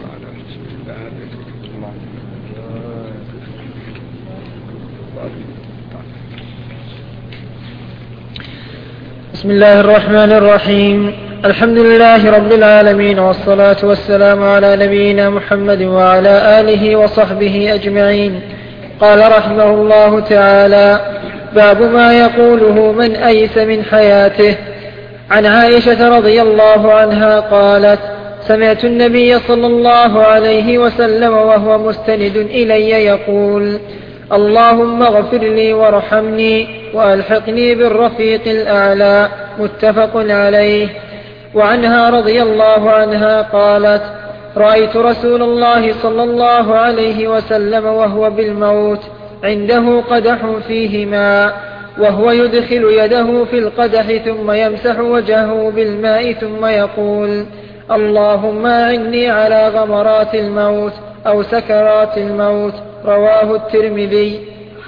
بسم الله الرحمن الرحيم. الحمد لله رب العالمين، والصلاة والسلام على نبينا محمد وعلى آله وصحبه أجمعين. قال رحمه الله تعالى: باب ما يقوله من أيس من حياته. عن عائشة رضي الله عنها قالت: سمعت النبي صلى الله عليه وسلم وهو مستند إلي يقول: اللهم اغفر لي وارحمني وألحقني بالرفيق الأعلى. متفق عليه. وعنها رضي الله عنها قالت: رأيت رسول الله صلى الله عليه وسلم وهو بالموت عنده قدح فيه ماء، وهو يدخل يده في القدح ثم يمسح وجهه بالماء ثم يقول: اللهم أعني على غمرات الموت أو سكرات الموت. رواه الترمذي.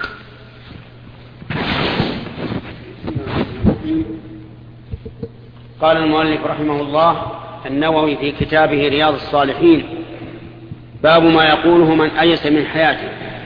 قال المؤلف رحمه الله النووي في كتابه رياض الصالحين: باب ما يقوله من أيس من حياته.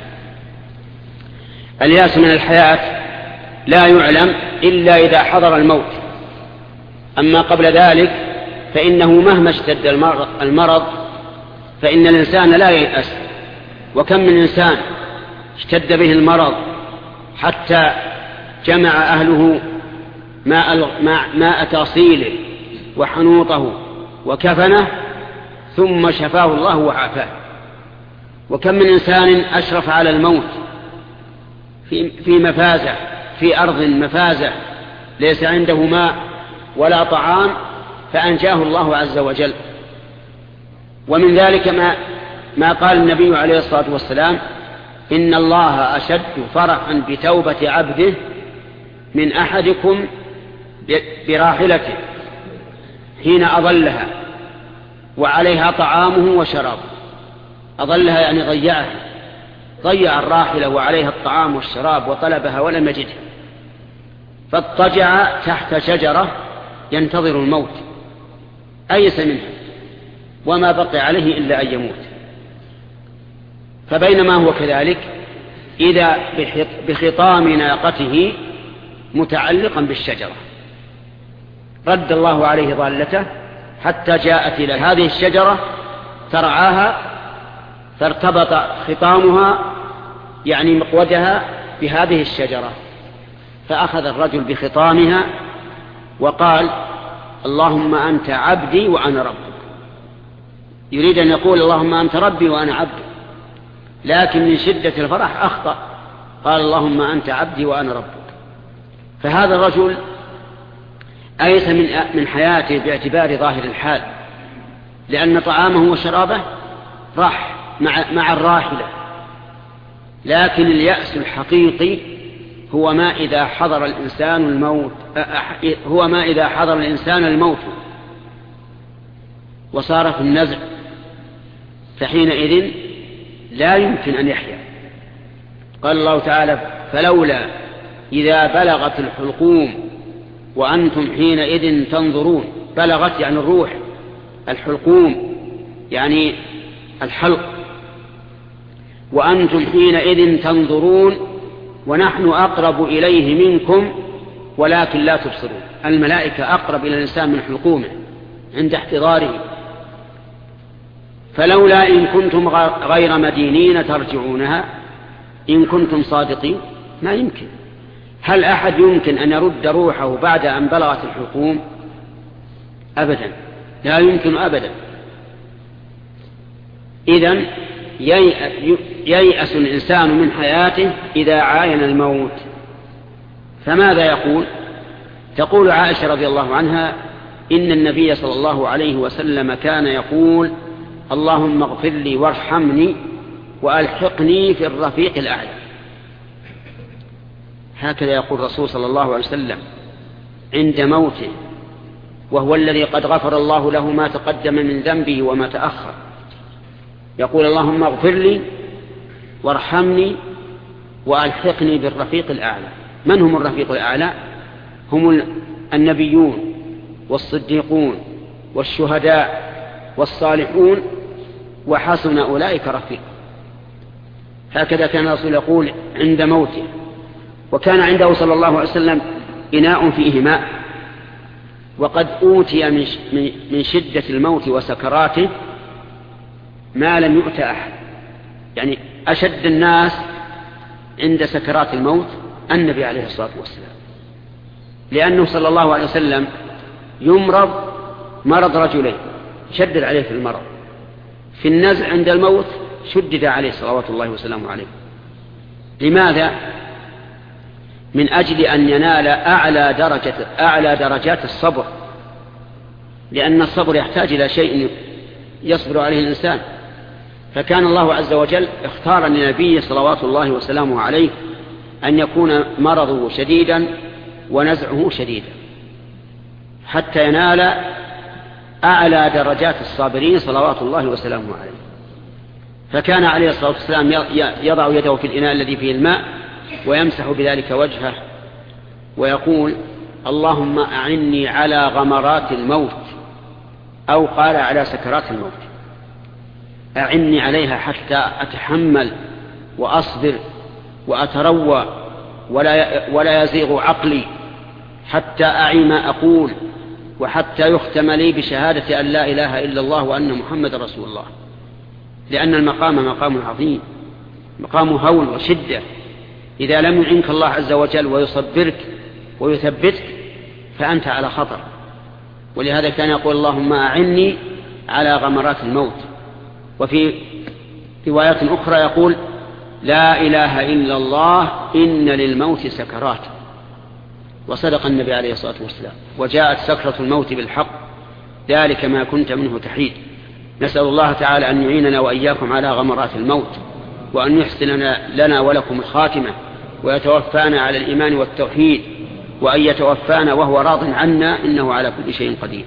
الياس من الحياة لا يعلم إلا إذا حضر الموت، أما قبل ذلك فإنه مهما اشتد المرض فإن الإنسان لا ييأس. وكم من إنسان اشتد به المرض حتى جمع أهله ماء, ماء تأصيله وحنوطه وكفنه ثم شفاه الله وعافاه. وكم من إنسان أشرف على الموت في, في مفازة في أرض مفازة ليس عنده ماء ولا طعام فأنجاه الله عز وجل. ومن ذلك ما, ما قال النبي عليه الصلاة والسلام: إن الله أشد فرحا بتوبة عبده من أحدكم براحلته حين أضلها وعليها طعامه وشرابه. أضلها يعني ضيعها، ضيع الراحلة وعليها الطعام والشراب وطلبها ولم يجدها، فاضطجع تحت شجرة ينتظر الموت، أيس منها وما بقي عليه إلا أن يموت. فبينما هو كذلك إذا بخطام ناقته متعلقا بالشجرة رد الله عليه ضالته حتى جاءت إلى هذه الشجرة ترعاها فارتبط خطامها يعني مقودها بهذه الشجرة، فأخذ الرجل بخطامها وقال: اللهم أنت عبدي وأنا ربك. يريد أن يقول اللهم أنت ربي وأنا عبدك، لكن من شدة الفرح أخطأ، قال اللهم أنت عبدي وأنا ربك. فهذا الرجل أيس من من حياته باعتبار ظاهر الحال، لأن طعامه وشرابه راح مع مع الراحلة، لكن اليأس الحقيقي هو ما إذا حضر الإنسان الموت هو ما إذا حضر الإنسان الموت وصار في النزع، فحينئذ لا يمكن أن يحيا. قال الله تعالى: فلولا إذا بلغت الحلقوم وأنتم حينئذ تنظرون. بلغت يعني الروح، الحلقوم يعني الحلق، وأنتم حينئذ تنظرون ونحن أقرب إليه منكم ولكن لا تبصرون. الملائكة أقرب إلى الإنسان من حلقومه عند احتضاره. فلولا إن كنتم غير مدينين ترجعونها إن كنتم صادقين. ما يمكن. هل أحد يمكن أن يرد روحه بعد أن بلغت الحلقوم؟ أبدا، لا يمكن أبدا. إذن ييأس الإنسان من حياته إذا عاين الموت. فماذا يقول؟ تقول عائشة رضي الله عنها: إن النبي صلى الله عليه وسلم كان يقول: اللهم اغفر لي وارحمني وألحقني في الرفيق الأعلى. هكذا يقول الرسول صلى الله عليه وسلم عند موته، وهو الذي قد غفر الله له ما تقدم من ذنبه وما تأخر. يقول: اللهم اغفر لي وارحمني وألحقني بالرفيق الأعلى. من هم الرفيق الأعلى؟ هم النبيون والصديقون والشهداء والصالحون وحسن أولئك رفيق. هكذا كان الرسول يقول عند موته. وكان عنده صلى الله عليه وسلم إناء فيه ماء، وقد أوتي من شدة الموت وسكراته ما لم يؤت أحد. يعني أشد الناس عند سكرات الموت النبي عليه الصلاة والسلام، لأنه صلى الله عليه وسلم يمرض مرض رجلين، شدد عليه في المرض، في النزع عند الموت شدد عليه صلوات الله وسلامه عليه. لماذا؟ من أجل أن ينال أعلى درجة أعلى درجات الصبر، لأن الصبر يحتاج إلى شيء يصبر عليه الإنسان. فكان الله عز وجل اختار لنبيه صلوات الله وسلامه عليه أن يكون مرضه شديدا ونزعه شديدا حتى ينال أعلى درجات الصابرين صلوات الله وسلامه عليه. فكان عليه الصلاة والسلام يضع يده في الإناء الذي فيه الماء ويمسح بذلك وجهه ويقول: اللهم أعني على غمرات الموت، أو قال على سكرات الموت، أعني عليها حتى أتحمل وأصبر وأتروى ولا, ولا يزيغ عقلي، حتى أعي ما أقول، وحتى يختم لي بشهادة أن لا إله إلا الله وأن محمد رسول الله. لأن المقام مقام عظيم، مقام هول وشدة. إذا لم يعنك الله عز وجل ويصبرك ويثبتك فأنت على خطر. ولهذا كان يقول: اللهم أعني على غمرات الموت. وفي روايات أخرى يقول: لا إله إلا الله إن للموت سكرات. وصدق النبي عليه الصلاة والسلام، وجاءت سكرة الموت بالحق، ذلك ما كنت منه تحيد. نسأل الله تعالى أن يعيننا وإياكم على غمرات الموت، وأن يحسن لنا ولكم الخاتمة، ويتوفانا على الإيمان والتوحيد، وأن يتوفانا وهو راض عنا، إنه على كل شيء قدير.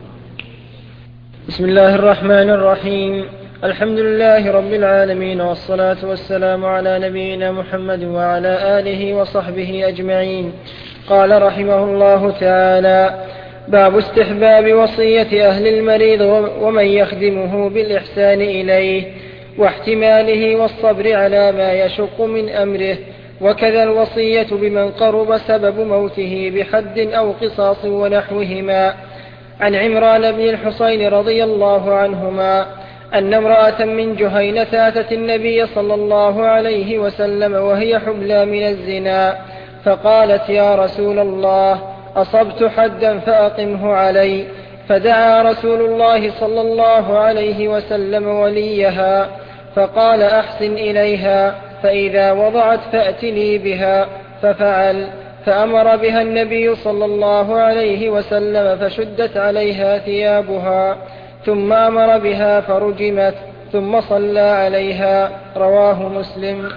بسم الله الرحمن الرحيم. الحمد لله رب العالمين، والصلاة والسلام على نبينا محمد وعلى آله وصحبه أجمعين. قال رحمه الله تعالى: باب استحباب وصية أهل المريض ومن يخدمه بالإحسان إليه، واحتماله والصبر على ما يشق من أمره، وكذا الوصية بمن قرب سبب موته بحد أو قصاص ونحوهما. عن عمران بن الحصين رضي الله عنهما أن امرأة من جهينة أتت النبي صلى الله عليه وسلم وهي حبلى من الزنا، فقالت: يا رسول الله، أصبت حدا فأقمه علي. فدعا رسول الله صلى الله عليه وسلم وليها فقال: أحسن إليها، فإذا وضعت فأتني بها، ففعل. فأمر بها النبي صلى الله عليه وسلم فشدت عليها ثيابها، ثم أمر بها فرجمت، ثم صلى عليها. رواه مسلم.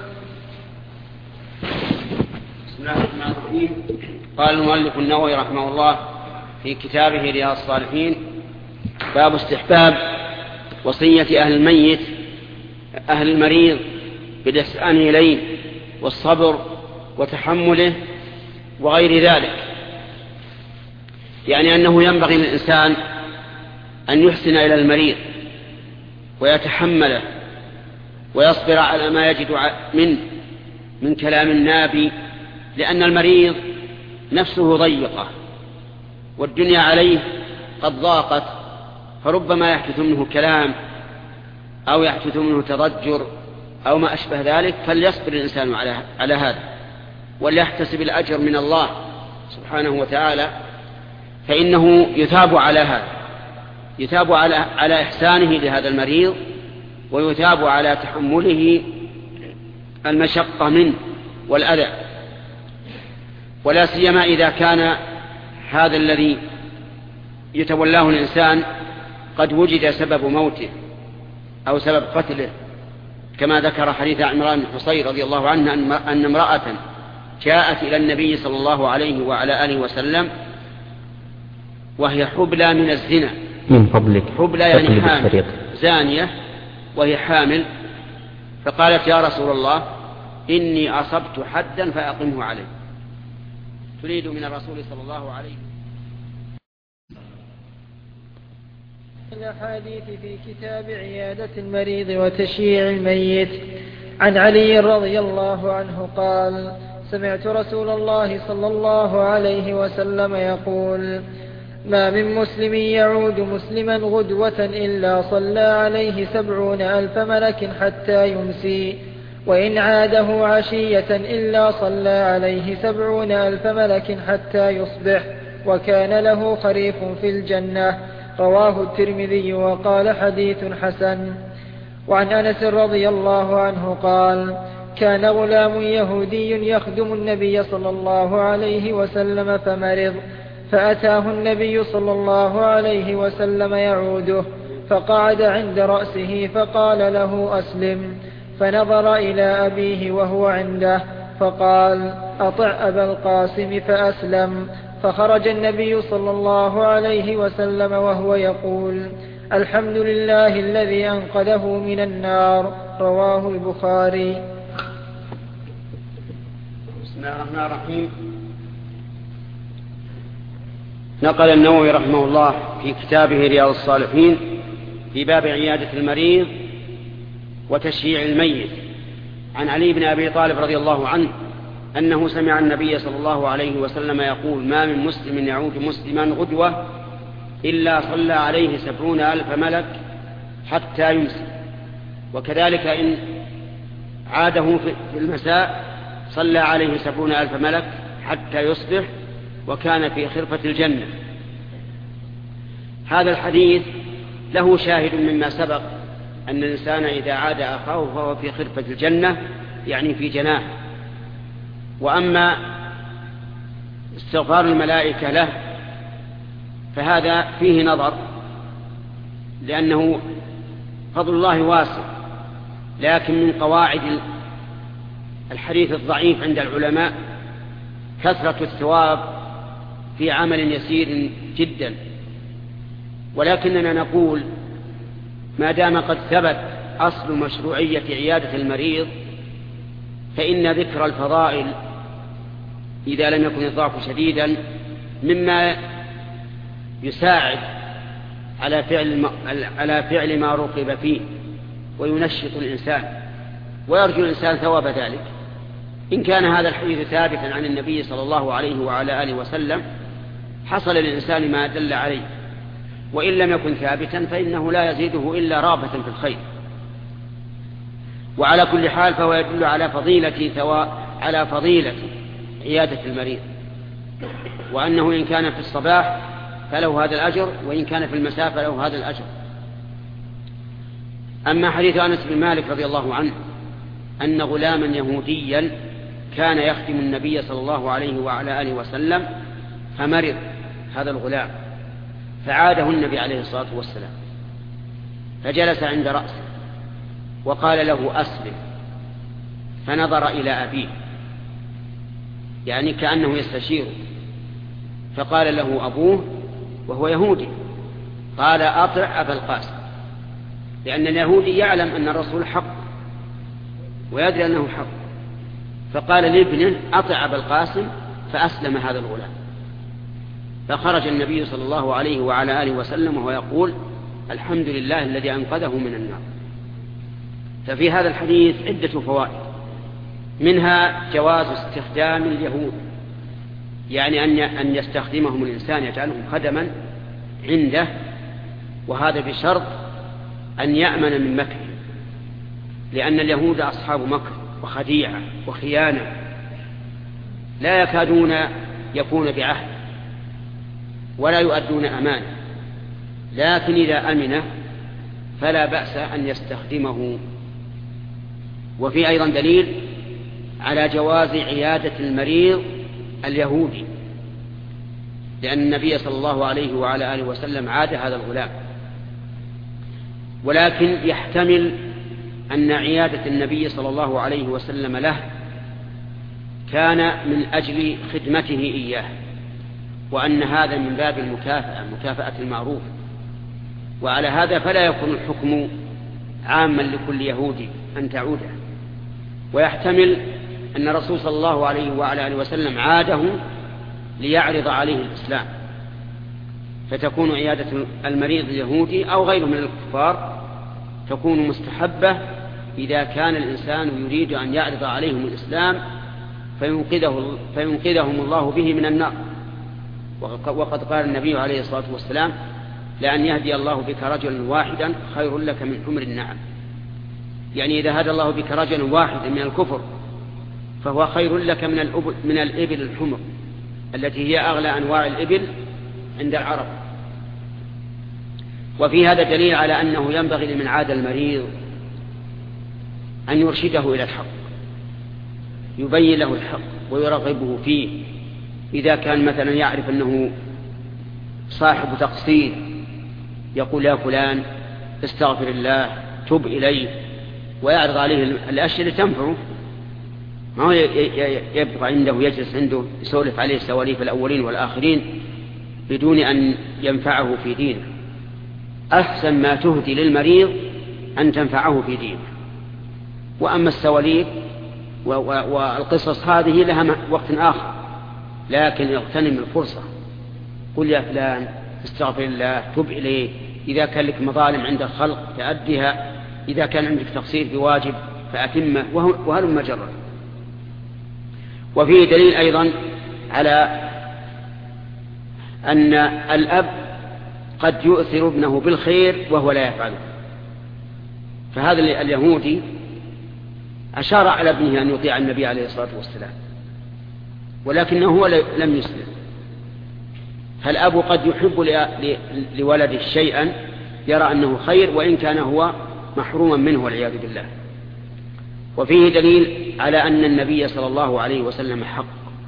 بسم الله الرحمن الرحيم. قال المؤلف النووي رحمه الله في كتابه رياض الصالحين: باب استحباب وصية أهل الميت أهل المريض بالإحسان إليه والصبر وتحمله وغير ذلك، يعني أنه ينبغي للإنسان أن يحسن إلى المريض ويتحمله ويصبر على ما يجد منه من كلام النابي، لأن المريض نفسه ضيقة والدنيا عليه قد ضاقت، فربما يحدث منه كلام أو يحدث منه تضجر أو ما أشبه ذلك، فليصبر الإنسان على على هذا وليحتسب الأجر من الله سبحانه وتعالى، فإنه يثاب على هذا، يثاب على على إحسانه لهذا المريض، ويثاب على تحمله المشقة منه والأذى، ولا سيما إذا كان هذا الذي يتولاه الإنسان قد وجد سبب موته أو سبب قتله، كما ذكر حديث عمران بن حصين رضي الله عنه أن امرأة جاءت إلى النبي صلى الله عليه وعلى آله وسلم وهي حبلى من الزنا. من فضلك حبلى يعني حامل، زانية وهي حامل، فقالت: يا رسول الله إني أصبت حدا فأقمه عليه. تريد من الرسول صلى الله عليه وسلم الأحاديث في كتاب عيادة المريض وتشييع الميت. عن علي رضي الله عنه قال: سمعت رسول الله صلى الله عليه وسلم يقول: ما من مسلم يعود مسلما غدوة إلا صلى عليه سبعون ألف ملك حتى يمسي، وإن عاده عشية إلا صلى عليه سبعون ألف ملك حتى يصبح، وكان له خريف في الجنة. رواه الترمذي وقال: حديث حسن. وعن أنس رضي الله عنه قال: كان غلام يهودي يخدم النبي صلى الله عليه وسلم فمرض، فأتاه النبي صلى الله عليه وسلم يعوده، فقعد عند رأسه فقال له: أسلم. فنظر إلى أبيه وهو عنده فقال: أطع أبا القاسم، فأسلم. فخرج النبي صلى الله عليه وسلم وهو يقول: الحمد لله الذي أنقذه من النار. رواه البخاري. بسم الله الرحمن الرحيم. نقل النووي رحمه الله في كتابه رياض الصالحين في باب عيادة المريض وتشييع الميت عن علي بن أبي طالب رضي الله عنه أنه سمع النبي صلى الله عليه وسلم يقول: ما من مسلم يعود مسلما غدوة إلا صلى عليه سبعون ألف ملك حتى يمسي، وكذلك إن عاده في المساء صلى عليه سبعون ألف ملك حتى يصبح، وكان في خرفة الجنة. هذا الحديث له شاهد مما سبق، أن الإنسان إذا عاد أخاه فهو في خرفة الجنة، يعني في جناه. وأما استغفار الملائكة له فهذا فيه نظر، لأنه فضل الله واسع، لكن من قواعد الحديث الضعيف عند العلماء كثرة الثواب في عمل يسير جدا، ولكننا نقول ما دام قد ثبت أصل مشروعية عيادة المريض، فإن ذكر الفضائل إذا لم يكن الضعف شديدا مما يساعد على فعل على فعل ما رغب فيه وينشط الإنسان ويرجو الإنسان ثواب ذلك. إن كان هذا الحديث ثابتا عن النبي صلى الله عليه وعلى آله وسلم حصل للإنسان ما دل عليه، وإن لم يكن ثابتا فإنه لا يزيده إلا رغبة في الخير. وعلى كل حال فهو يدل على فضيلة ثواب على فضيلة عيادة المريض، وأنه إن كان في الصباح فله هذا الأجر، وإن كان في المساء فله هذا الأجر. أما حديث أنس بن مالك رضي الله عنه أن غلاما يهوديا كان يخدم النبي صلى الله عليه وعلى آله وسلم فمرض هذا الغلام، فعاده النبي عليه الصلاة والسلام، فجلس عند رأسه وقال له أسلم، فنظر إلى أبيه يعني كأنه يستشيره، فقال له أبوه وهو يهودي، قال أطع أبا القاسم، لأن اليهودي يعلم أن الرسول حق ويدري أنه حق، فقال لابنه أطع أبا القاسم، فأسلم هذا الغلام. فخرج النبي صلى الله عليه وعلى آله وسلم وهو يقول الحمد لله الذي أنقذه من النار. ففي هذا الحديث عدة فوائد، منها جواز استخدام اليهود، يعني أن يستخدمهم الإنسان يجعلهم خدما عنده، وهذا بشرط أن يأمن من مكر، لأن اليهود أصحاب مكر وخديعة وخيانة، لا يكادون يكون بعهد ولا يؤدون أمانة، لكن إذا أمن فلا بأس أن يستخدمه. وفي أيضا دليل على جواز عيادة المريض اليهودي، لأن النبي صلى الله عليه وعلى آله وسلم عاد هذا الغلام، ولكن يحتمل أن عيادة النبي صلى الله عليه وسلم له كان من أجل خدمته إياه، وأن هذا من باب المكافأة، مكافأة المعروف، وعلى هذا فلا يكون الحكم عاما لكل يهودي أن تعوده. ويحتمل أن الرسول صلى الله عليه وعلى آله وسلم عاده ليعرض عليه الإسلام، فتكون عيادة المريض اليهودي أو غيره من الكفار تكون مستحبة إذا كان الإنسان يريد أن يعرض عليهم الإسلام فينقذه فينقذهم الله به من النار. وقد قال النبي عليه الصلاة والسلام لأن يهدي الله بك رجلا واحدا خير لك من حمر النعم، يعني إذا هدى الله بك رجلا واحدا من الكفر فهو خير لك من الأبل من الإبل الحمر التي هي أغلى أنواع الإبل عند العرب. وفي هذا دليل على أنه ينبغي لمن عاد المريض أن يرشده إلى الحق، يبين له الحق ويرغبه فيه. إذا كان مثلا يعرف أنه صاحب تقصير يقول يا فلان استغفر الله تب إليه، ويعرض عليه الأشياء اللي تنفعه، ما هو يبقى عنده يجلس عنده يسولف عليه سواليف الأولين والآخرين بدون أن ينفعه في دينه. أحسن ما تهدي للمريض أن تنفعه في دينه. وأما السواليف والقصص هذه لها وقت آخر، لكن اغتنم الفرصة، قل يا فلان استغفر الله تب إليه، إذا كان لك مظالم عند الخلق تأديها، إذا كان عندك تقصير بواجب فأتمه، وهلم جرا. وفيه دليل أيضا على أن الأب قد يؤثر ابنه بالخير وهو لا يفعله. فهذا اليهودي أشار على ابنه أن يطيع النبي عليه الصلاة والسلام، ولكنه هو لم يسلم. فالأب قد يحب لولده شيئا يرى أنه خير وإن كان هو محروما منه والعياذ بالله. وفيه دليل على أن النبي صلى الله عليه وسلم حق،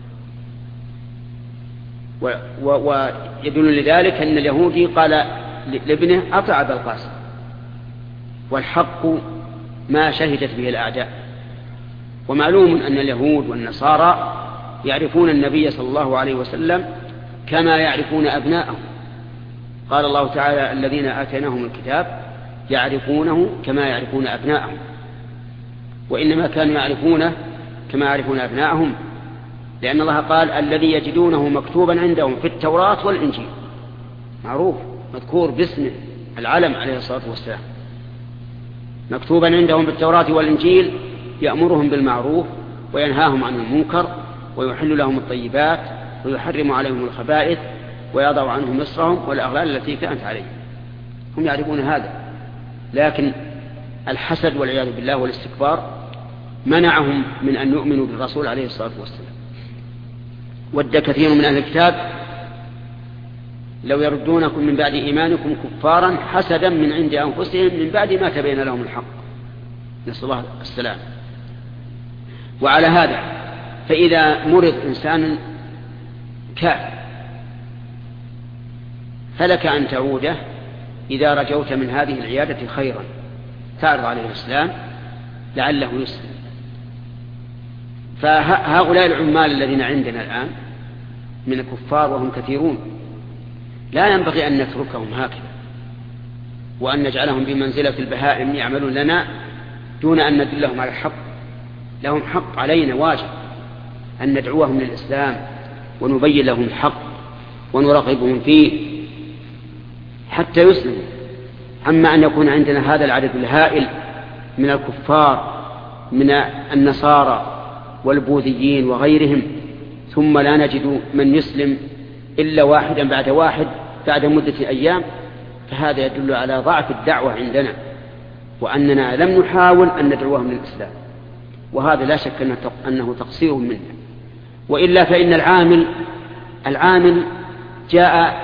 ويدل لذلك أن اليهودي قال لابنه أطع أبا القاسم، والحق ما شهدت به الأعداء. ومعلوم أن اليهود والنصارى يعرفون النبي صلى الله عليه وسلم كما يعرفون أبناءهم. قال الله تعالى الذين آتيناهم الكتاب يعرفونه كما يعرفون أبناءهم، وإنما كانوا يعرفونه كما يعرفون أبناءهم، لأن الله قال الذي يجدونه مكتوبا عندهم في التوراة والإنجيل، معروف مذكور باسم العلم عليه الصلاة والسلام، مكتوبا عندهم في التوراة والإنجيل يأمرهم بالمعروف وينهاهم عن المنكر ويحل لهم الطيبات ويحرم عليهم الخبائث ويضع عنهم مصرهم والأغلال التي كانت عليهم. هم يعرفون هذا، لكن الحسد والعياذ بالله والاستكبار منعهم من أن يؤمنوا بالرسول عليه الصلاة والسلام. ود كثير من أهل الكتاب لو يردونكم من بعد إيمانكم كفارا حسدا من عند أنفسهم من بعد ما تبين لهم الحق، نسأل الله السلام. وعلى هذا فإذا مرض إنسان كافر فلك أن تعوده إذا رجوت من هذه العيادة خيرا، تعرض عليه الإسلام لعله يسلم. فهؤلاء العمال الذين عندنا الآن من الكفار وهم كثيرون لا ينبغي أن نتركهم هكذا وأن نجعلهم بمنزلة البهائم يعملون لنا دون أن ندلهم على الحق. لهم حق، علينا واجب أن ندعوهم للإسلام ونبين لهم الحق ونرغبهم فيه حتى يسلموا. أما أن يكون عندنا هذا العدد الهائل من الكفار من النصارى والبوذيين وغيرهم ثم لا نجد من يسلم إلا واحدا بعد واحد بعد مدة أيام، فهذا يدل على ضعف الدعوة عندنا وأننا لم نحاول أن ندعوهم للإسلام، وهذا لا شك أنه تقصير منا. وإلا فإن العامل العامل جاء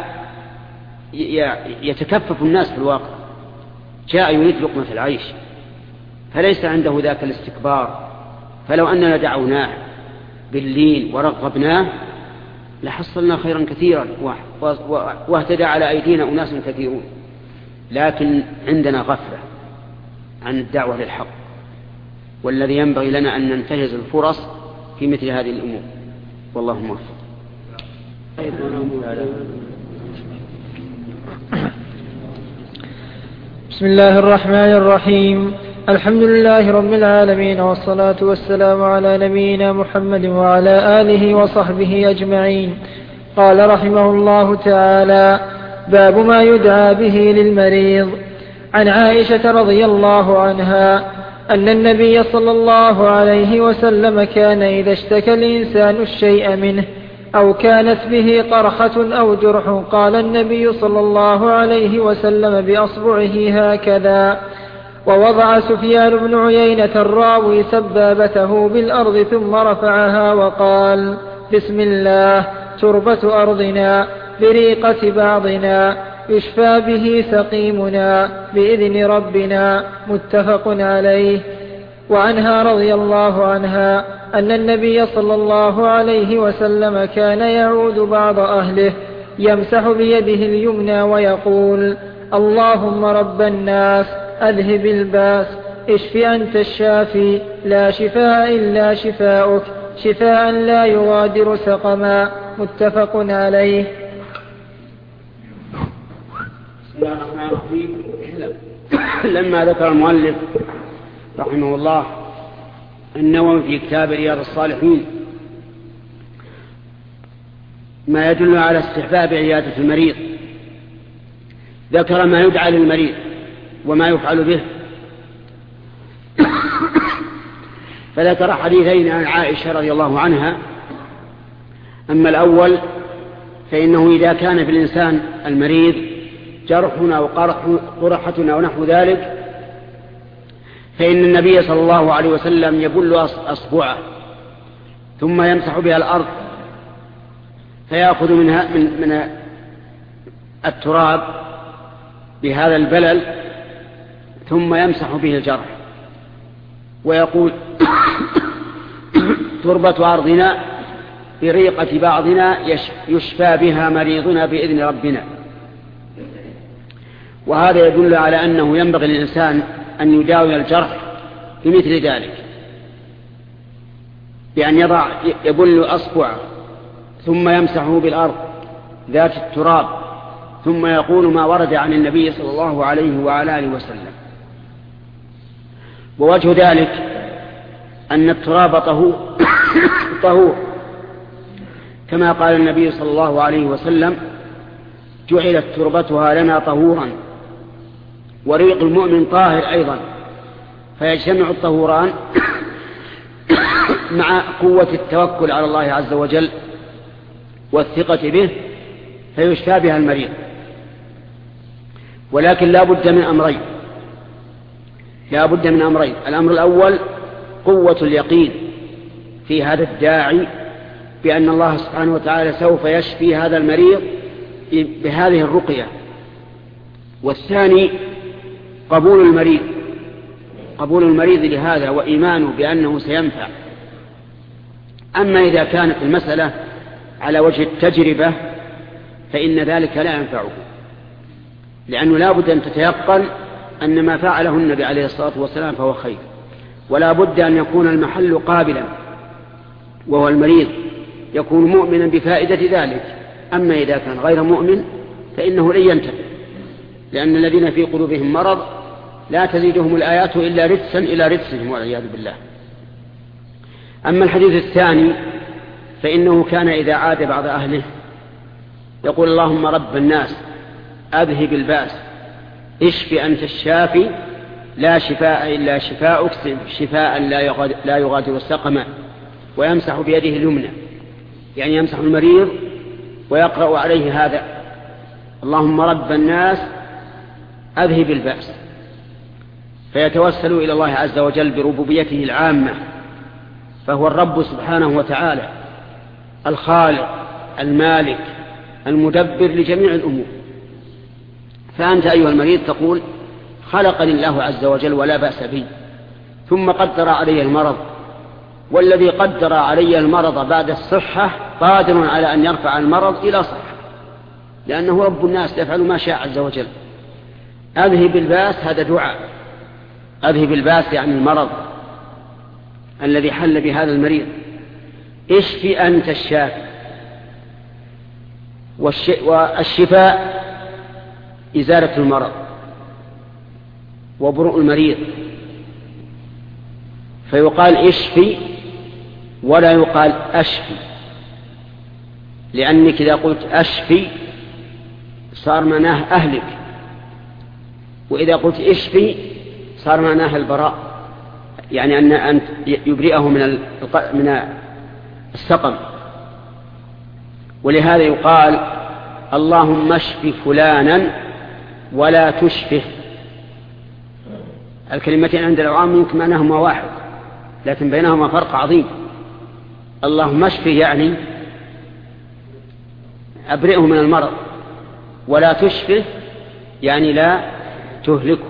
يتكفف الناس في الواقع، جاء يريد لقمة العيش فليس عنده ذاك الاستكبار. فلو أننا دعوناه باللين ورغبناه لحصلنا خيرا كثيرا واهتدى على أيدينا أناس كثيرون، لكن عندنا غفلة عن الدعوة للحق، والذي ينبغي لنا أن ننتهز الفرص في مثل هذه الأمور. والله موفق. بسم الله الرحمن الرحيم. الحمد لله رب العالمين، والصلاة والسلام على نبينا محمد وعلى آله وصحبه أجمعين. قال رحمه الله تعالى: باب ما يدعى به للمريض. عن عائشة رضي الله عنها أن النبي صلى الله عليه وسلم كان إذا اشتكى الإنسان الشيء منه أو كانت به قرحة أو جرح قال النبي صلى الله عليه وسلم بأصبعه هكذا. ووضع سفيان بن عيينة الراوي سبابته بالأرض ثم رفعها وقال: بسم الله، تربة أرضنا، بريقة بعضنا، يشفى به سقيمنا بإذن ربنا. متفق عليه. وعنها رضي الله عنها أن النبي صلى الله عليه وسلم كان يعود بعض أهله يمسح بيده اليمنى ويقول: اللهم رب الناس أذهب الباس، اشف أنت الشافي، لا شفاء إلا شفاؤك، شفاء لا يغادر سقما. متفق عليه. بسم الله الرحمن الرحيم. لما ذكر المؤلف رحمه الله النووي في كتاب رياض الصالحين ما يدل على استحباب عيادة المريض، ذكر ما يدعى للمريض وما يفعل به، فذكر حديثين عن عائشة رضي الله عنها. أما الأول فإنه إذا كان في الإنسان المريض جرح أو قرحة أو نحو ذلك فإن النبي صلى الله عليه وسلم يبل أصبعه ثم يمسح بها الأرض فيأخذ منها من, من التراب بهذا البلل ثم يمسح به الجرح ويقول: تربة أرضنا، بريقة بعضنا، يشفى بها مريضنا بإذن ربنا. وهذا يدل على أنه ينبغي للإنسان أن يداوي الجرح بمثل ذلك، بأن يضع يبل أصبعه ثم يمسحه بالأرض ذات التراب ثم يقول ما ورد عن النبي صلى الله عليه وعلى آله وسلم. ووجه ذلك أن التراب طهور طهور كما قال النبي صلى الله عليه وسلم: جعلت تربتها لنا طهورا. وريق المؤمن طاهر أيضا، فيجتمع الطهوران مع قوة التوكل على الله عز وجل والثقة به فيشفى بها المريض. ولكن لا بد من أمرين لا بد من أمرين الأمر الأول قوة اليقين في هذا الداعي بأن الله سبحانه وتعالى سوف يشفي هذا المريض بهذه الرقية. والثاني قبول المريض قبول المريض لهذا وإيمانه بأنه سينفع. أما إذا كانت المسألة على وجه التجربة فإن ذلك لا ينفعه، لأنه لا بد أن تتيقن أن ما فعله النبي عليه الصلاة والسلام فهو خير، ولا بد أن يكون المحل قابلا وهو المريض يكون مؤمنا بفائدة ذلك. أما إذا كان غير مؤمن فإنه لن ينتفع، لأن الذين في قلوبهم مرض لا تزيدهم الآيات إلا رجسا إلى رجسهم والعياذ بالله. أما الحديث الثاني فإنه كان إذا عاد بعض أهله يقول اللهم رب الناس أذهب الباس اشف أنت الشافي لا شفاء إلا شفاءك شفاء لا يغادر سقما، ويمسح بيده اليمنى، يعني يمسح المريض ويقرأ عليه هذا اللهم رب الناس أذهب الباس، فيتوسل إلى الله عز وجل بربوبيته العامة، فهو الرب سبحانه وتعالى الخالق المالك المدبر لجميع الأمور. فأنت أيها المريض تقول خلقني الله عز وجل ولا بأس بي، ثم قدر علي المرض، والذي قدر علي المرض بعد الصحة قادر على أن يرفع المرض إلى صحة، لأنه رب الناس يفعل ما شاء عز وجل. أذهب الباس هذا دعاء، أذهب الباس يعني المرض الذي حل بهذا المريض. اشفي أنت الشافي، والشفاء إزالة المرض وبرء المريض، فيقال اشفي ولا يقال أشفي، لأنك إذا قلت أشفي صار معناه أهلك، وإذا قلت اشفي صار معناه البراء، يعني أن أن يبرئه من من السقم. ولهذا يقال اللهم اشف فلانا ولا تشفه. الكلمتين عند العوام يمكن معناهما واحد، لكن بينهما فرق عظيم. اللهم اشفه يعني أبرئه من المرض، ولا تشفه يعني لا تهلكه.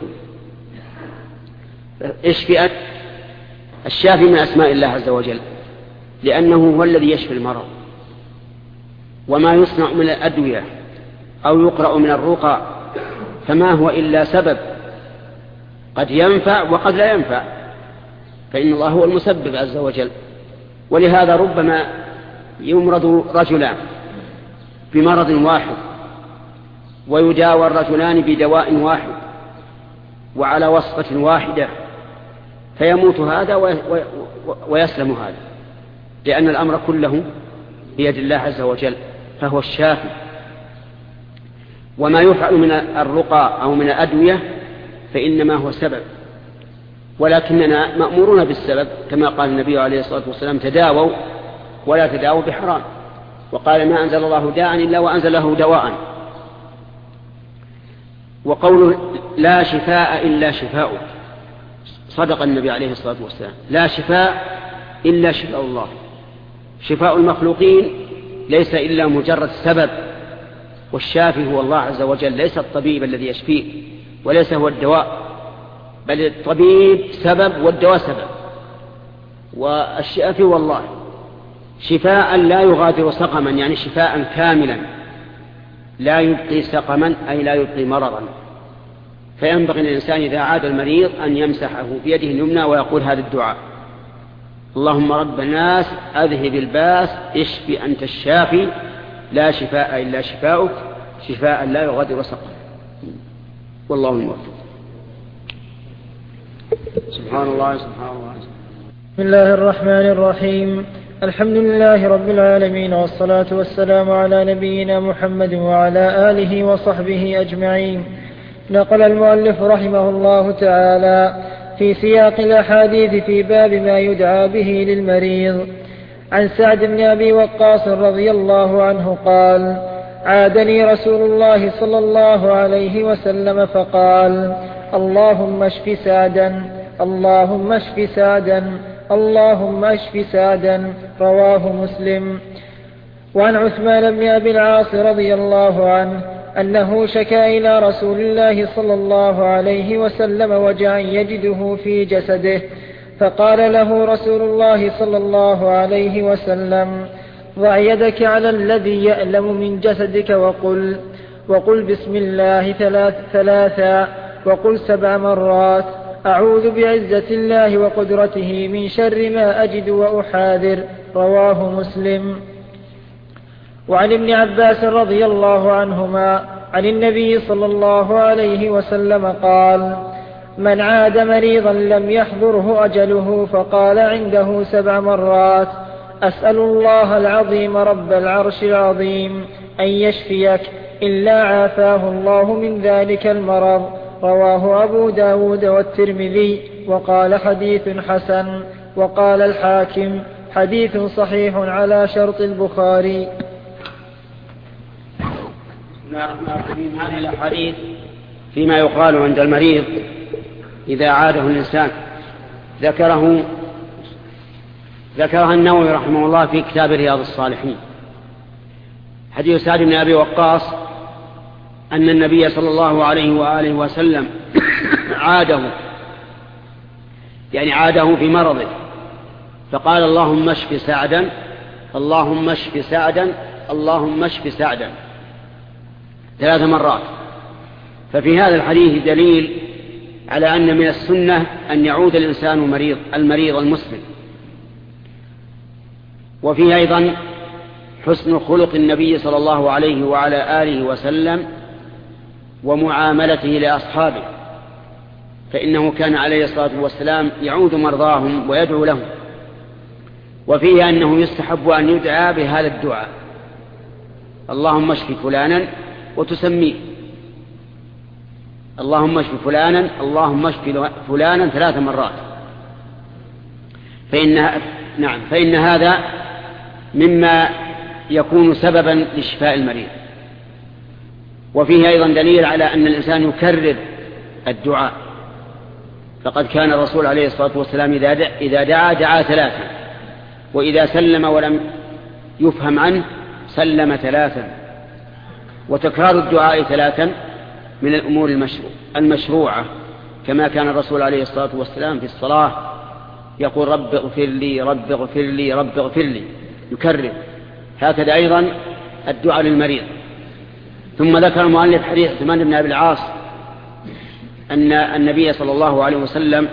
اشفئت الشافي من أسماء الله عز وجل، لأنه هو الذي يشفي المرض. وما يصنع من الأدوية أو يقرأ من الرقى فما هو إلا سبب، قد ينفع وقد لا ينفع، فإن الله هو المسبب عز وجل. ولهذا ربما يمرض رجلان بمرض واحد ويداوى الرجلان بدواء واحد وعلى وصفة واحدة، فيموت هذا ويسلم هذا، لأن الأمر كله بيد الله عز وجل، فهو الشافي. وما يفعل من الرقى أو من الأدوية فإنما هو سبب، ولكننا مأمورون بالسبب، كما قال النبي عليه الصلاة والسلام تداووا ولا تداووا بحرام، وقال ما أنزل الله داء إلا وأنزل له دواء. وقوله لا شفاء إلا شفاؤك، صدق النبي عليه الصلاة والسلام، لا شفاء إلا شفاء الله. شفاء المخلوقين ليس إلا مجرد سبب، والشافي هو الله عز وجل، ليس الطبيب الذي يشفيه، وليس هو الدواء، بل الطبيب سبب والدواء سبب، والشافي هو الله. شفاء لا يغادر سقما، يعني شفاء كاملا لا يبقي سقما أي لا يبقي مرضا. فينبغي للإنسان إذا عاد المريض أن يمسحه بيده اليمنى ويقول هذا الدعاء اللهم رب الناس أذهب الباس اشفي أنت الشافي لا شفاء إلا شفاؤك شفاء لا يغادر سقما. والله الموفق. سبحان الله سبحان الله. بسم الله الرحمن الرحيم. الحمد لله رب العالمين، والصلاة والسلام على نبينا محمد وعلى آله وصحبه أجمعين. نقل المؤلف رحمه الله تعالى في سياق الأحاديث في باب ما يدعى به للمريض عن سعد بن أبي وقاص رضي الله عنه قال عادني رسول الله صلى الله عليه وسلم فقال اللهم اشف سعدا اللهم اشف سعدا اللهم اشف سعدا. رواه مسلم. وعن عثمان بن أبي العاص رضي الله عنه أنه شكا إلى رسول الله صلى الله عليه وسلم وجعا يجده في جسده، فقال له رسول الله صلى الله عليه وسلم: ضع يدك على الذي يألم من جسدك وقل وقل بسم الله ثلاث ثلاثا وقل سبع مرات: أعوذ بعزة الله وقدرته من شر ما أجد وأحاذر. رواه مسلم. وعن ابن عباس رضي الله عنهما عن النبي صلى الله عليه وسلم قال: من عاد مريضا لم يحضره أجله فقال عنده سبع مرات: أسأل الله العظيم رب العرش العظيم أن يشفيك إلا عافاه الله من ذلك المرض. رواه أبو داود والترمذي وقال حديث حسن. وقال الحاكم: حديث صحيح على شرط البخاري. هذه الأحاديث فيما يقال عند المريض إذا عاده الإنسان ذكره ذكرها النووي رحمه الله في كتاب رياض الصالحين. حديث سعد بن أبي وقاص أن النبي صلى الله عليه وآله وسلم عاده يعني عاده في مرضه فقال: اللهم اشف سعدا، اللهم اشف سعدا، اللهم اشف سعدا ثلاث مرات. ففي هذا الحديث دليل على أن من السنة أن يعود الإنسان مريض المريض المسلم. وفيه أيضا حسن خلق النبي صلى الله عليه وعلى آله وسلم ومعاملته لأصحابه، فإنه كان عليه الصلاة والسلام يعود مرضاهم ويدعو لهم. وفيه أنه يستحب أن يدعى بهذا الدعاء: اللهم اشف فلانا، وتسميه اللهم اشف فلانا، اللهم اشف فلانا ثلاث مرات. فإن نعم فإن هذا مما يكون سببا لشفاء المريض. وفيه أيضا دليل على أن الإنسان يكرر الدعاء، فقد كان الرسول عليه الصلاة والسلام إذا دعا دعا ثلاثا، وإذا سلم ولم يفهم عنه سلم ثلاثا. وتكرار الدعاء ثلاثا من الأمور المشروع المشروعة، كما كان الرسول عليه الصلاة والسلام في الصلاة يقول: رب اغفر لي، رب اغفر لي، رب اغفر لي، يكرر. هكذا أيضا الدعاء للمريض. ثم ذكر المؤلف حديث عثمان بن أبي العاص أن النبي صلى الله عليه وسلم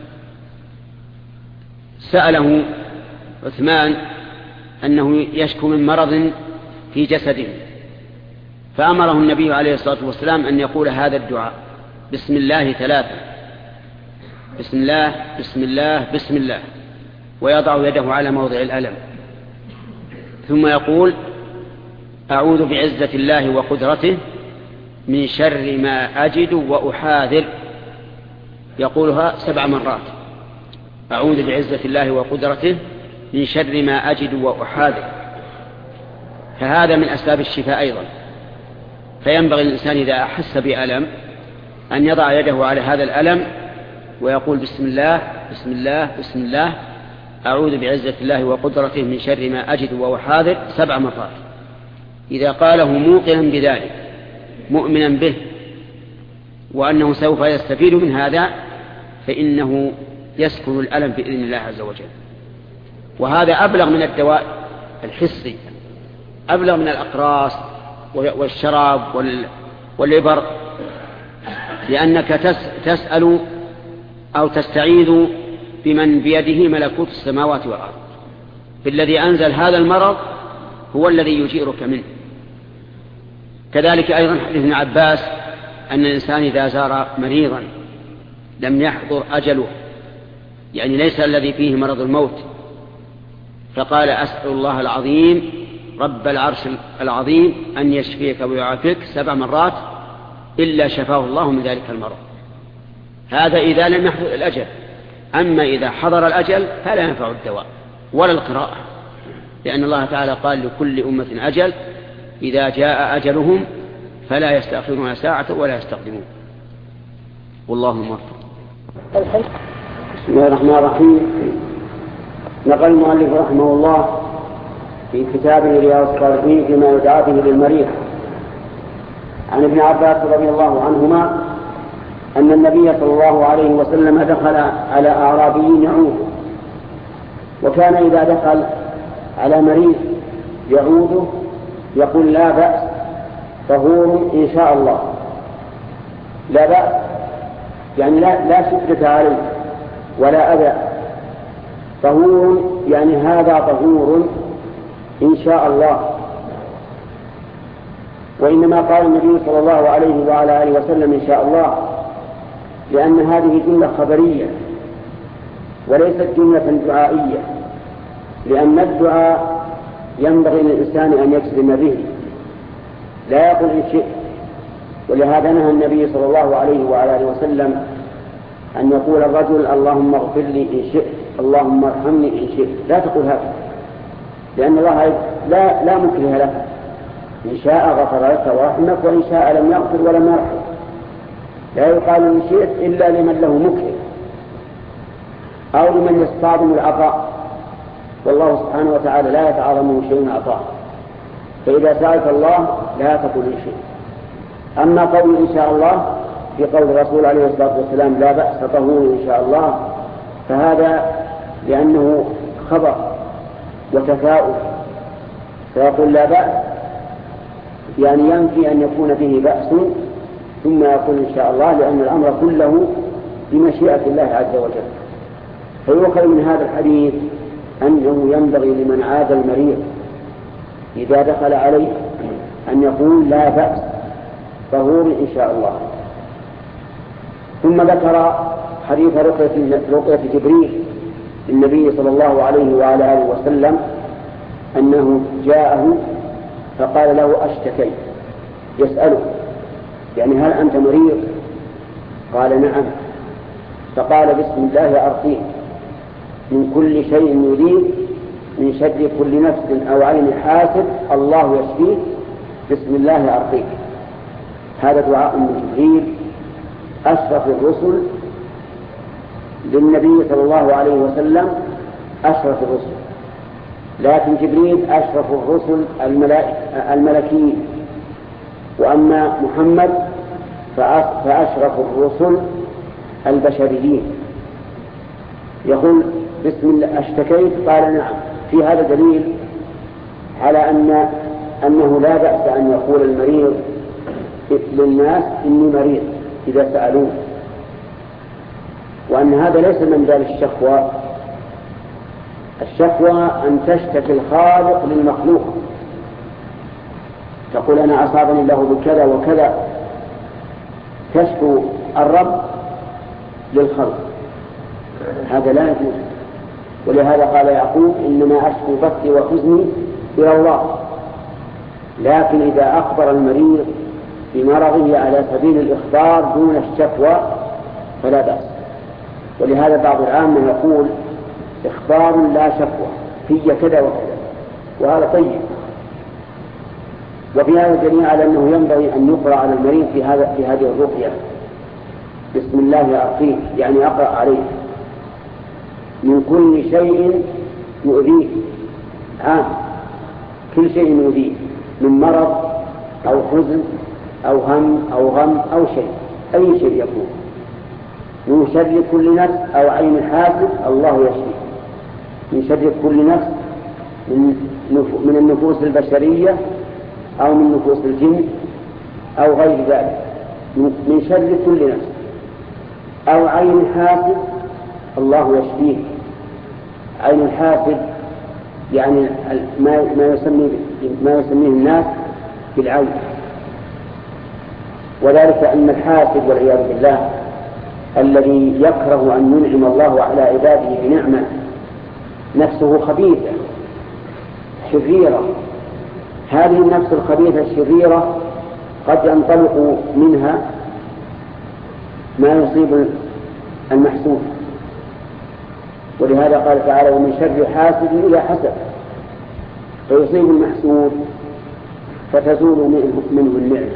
سأله عثمان أنه يشكو من مرض في جسده، فأمره النبي عليه الصلاة والسلام أن يقول هذا الدعاء: بسم الله ثلاثة، بسم الله بسم الله بسم الله، ويضع يده على موضع الألم، ثم يقول: أعوذ بعزة الله وقدرته من شر ما أجد وأحاذر. يقولها سبع مرات: أعوذ بعزة الله وقدرته من شر ما أجد وأحاذر. فهذا من أسباب الشفاء أيضا. فينبغي الإنسان إذا أحس بألم أن يضع يده على هذا الألم ويقول: بسم الله بسم الله بسم الله، أعوذ بعزة الله وقدرته من شر ما أجد وأحاذر سبع مرات. إذا قاله موقنا بذلك مؤمنا به وأنه سوف يستفيد من هذا فإنه يسكن الألم بإذن الله عز وجل. وهذا أبلغ من الدواء الحسي، أبلغ من الأقراص والشراب والإبر، لأنك تسأل أو تستعيذ بمن بيده ملكوت السماوات والأرض، بالذي أنزل هذا المرض هو الذي يجيرك منه. كذلك أيضا حديث ابن عباس أن الإنسان إذا زار مريضا لم يحضر أجله، يعني ليس الذي فيه مرض الموت، فقال: أسأل الله العظيم رب العرش العظيم أن يشفيك ويعافيك سبع مرات إلا شفاه الله من ذلك المرض. هذا إذا لم يحضر الأجل. أما إذا حضر الأجل فلا ينفع الدواء ولا القراءة، لأن الله تعالى قال: لكل أمة أجل إذا جاء أجلهم فلا يستأخرون ساعة ولا يستقدمون. والله موفق. بسم الله الرحمن الرحيم. نقل المؤلف رحمه الله في كتابه رياض الصالحين فيما يدعى به للمريض عن ابن عباس رضي الله عنهما أن النبي صلى الله عليه وسلم دخل على أعرابي يعود، وكان إذا دخل على مريض يعوده يقول لا بأس طهور إن شاء الله. لا بأس يعني لا, لا شدة عليه ولا أذى، طهور يعني هذا طهور إن شاء الله. وإنما قال النبي صلى الله عليه وعلى آله وسلم إن شاء الله لأن هذه جملة خبرية وليست جملة دعائية، لأن الدعاء ينبغي للإنسان أن يجزم به لا يقول إن شئت. ولهذا نهى النبي صلى الله عليه وعلى آله وسلم أن يقول الرجل اللهم اغفر لي إن شئت، اللهم ارحمني إن شئت، لا تقول هذا، لأن الله لا, لا مكره لك، إن شاء غفر لك ورحمك، وإن شاء لم يغفر ولم يرحم. لا يقال إن شئت إلا لمن له مكره أو لمن يستعظم العطاء، والله سبحانه وتعالى لا يتعاظمه شيء عطاء. فإذا سألت الله لا تقول إن شئت. أما قول إن شاء الله في قول الرسول عليه الصلاة والسلام لا بأس طهور إن شاء الله، فهذا لأنه خبر وتفاؤل، فيقول لا بأس يعني ينفي أن يكون به بأس، ثم يقول إن شاء الله لأن الأمر كله بمشيئة الله عز وجل. فيؤخذ من هذا الحديث أنه ينبغي لمن عاد المريض إذا دخل عليه أن يقول لا بأس طهور إن شاء الله. ثم ذكر حديث رقية جبريل النبي صلى الله عليه وعلى آله وسلم أنه جاءه فقال له أشتكيت، يسأله يعني هل أنت مريض؟ قال نعم. فقال بسم الله أرقيك من كل شيء يريد من شر كل نفس أو عين حاسد الله يشفيك بسم الله أرقيك. هذا دعاء من جبريل أشرف الرسل للنبي صلى الله عليه وسلم، أشرف الرسل، لكن جبريل أشرف الرسل الملكيين، وأما محمد فأشرف الرسل البشريين. يقول بسم الله أشتكيت قال نعم. في هذا دليل على أن أنه لا بأس أن يقول المريض للناس إني مريض إذا سألوه، وأن هذا ليس من باب الشكوى. الشكوى أن تشتكي الخالق للمخلوق، تقول أنا أصابني الله بكذا وكذا، تشكو الرب للخلق، هذا لا يجوز. ولهذا قال يعقوب إنما أشكو بثي وحزني إلى الله. لكن إذا أخبر المريض بمرضه على سبيل الإخبار دون الشكوى فلا بأس. ولهذا بعض العامة يقول إخبار لا شكوى في كذا وكذا، وهذا طيب. وفي هذا دليل على أنه ينبغي أن يقرأ على المريض في هذا في هذه الرقية بسم الله أرقيك، يعني أقرأ عليه من كل شيء يؤذيه، عام كل شيء يؤذيه من مرض أو حزن أو هم أو غم أو شيء، أي شيء يكون، من شر كل نفس أو عين حاسد الله يشفيه، من شر كل نفس من النفوس البشرية أو من نفوس الجن أو غير ذلك، من شر كل نفس أو عين حاسد الله يشفيه. عين الحاسد يعني ما ما يسميه ما يسميه الناس بالعين، وذلك أن الحاسد والعياذ بالله الذي يكره أن ينعم الله على عباده بنعمة نفسه خبيثة شريرة. هذه النفس الخبيثة الشريرة قد ينطلق منها ما يصيب المحسود، ولهذا قال تعالى ومن شر حاسد إذا حسد، فيصيب المحسود فتزول منه النعمة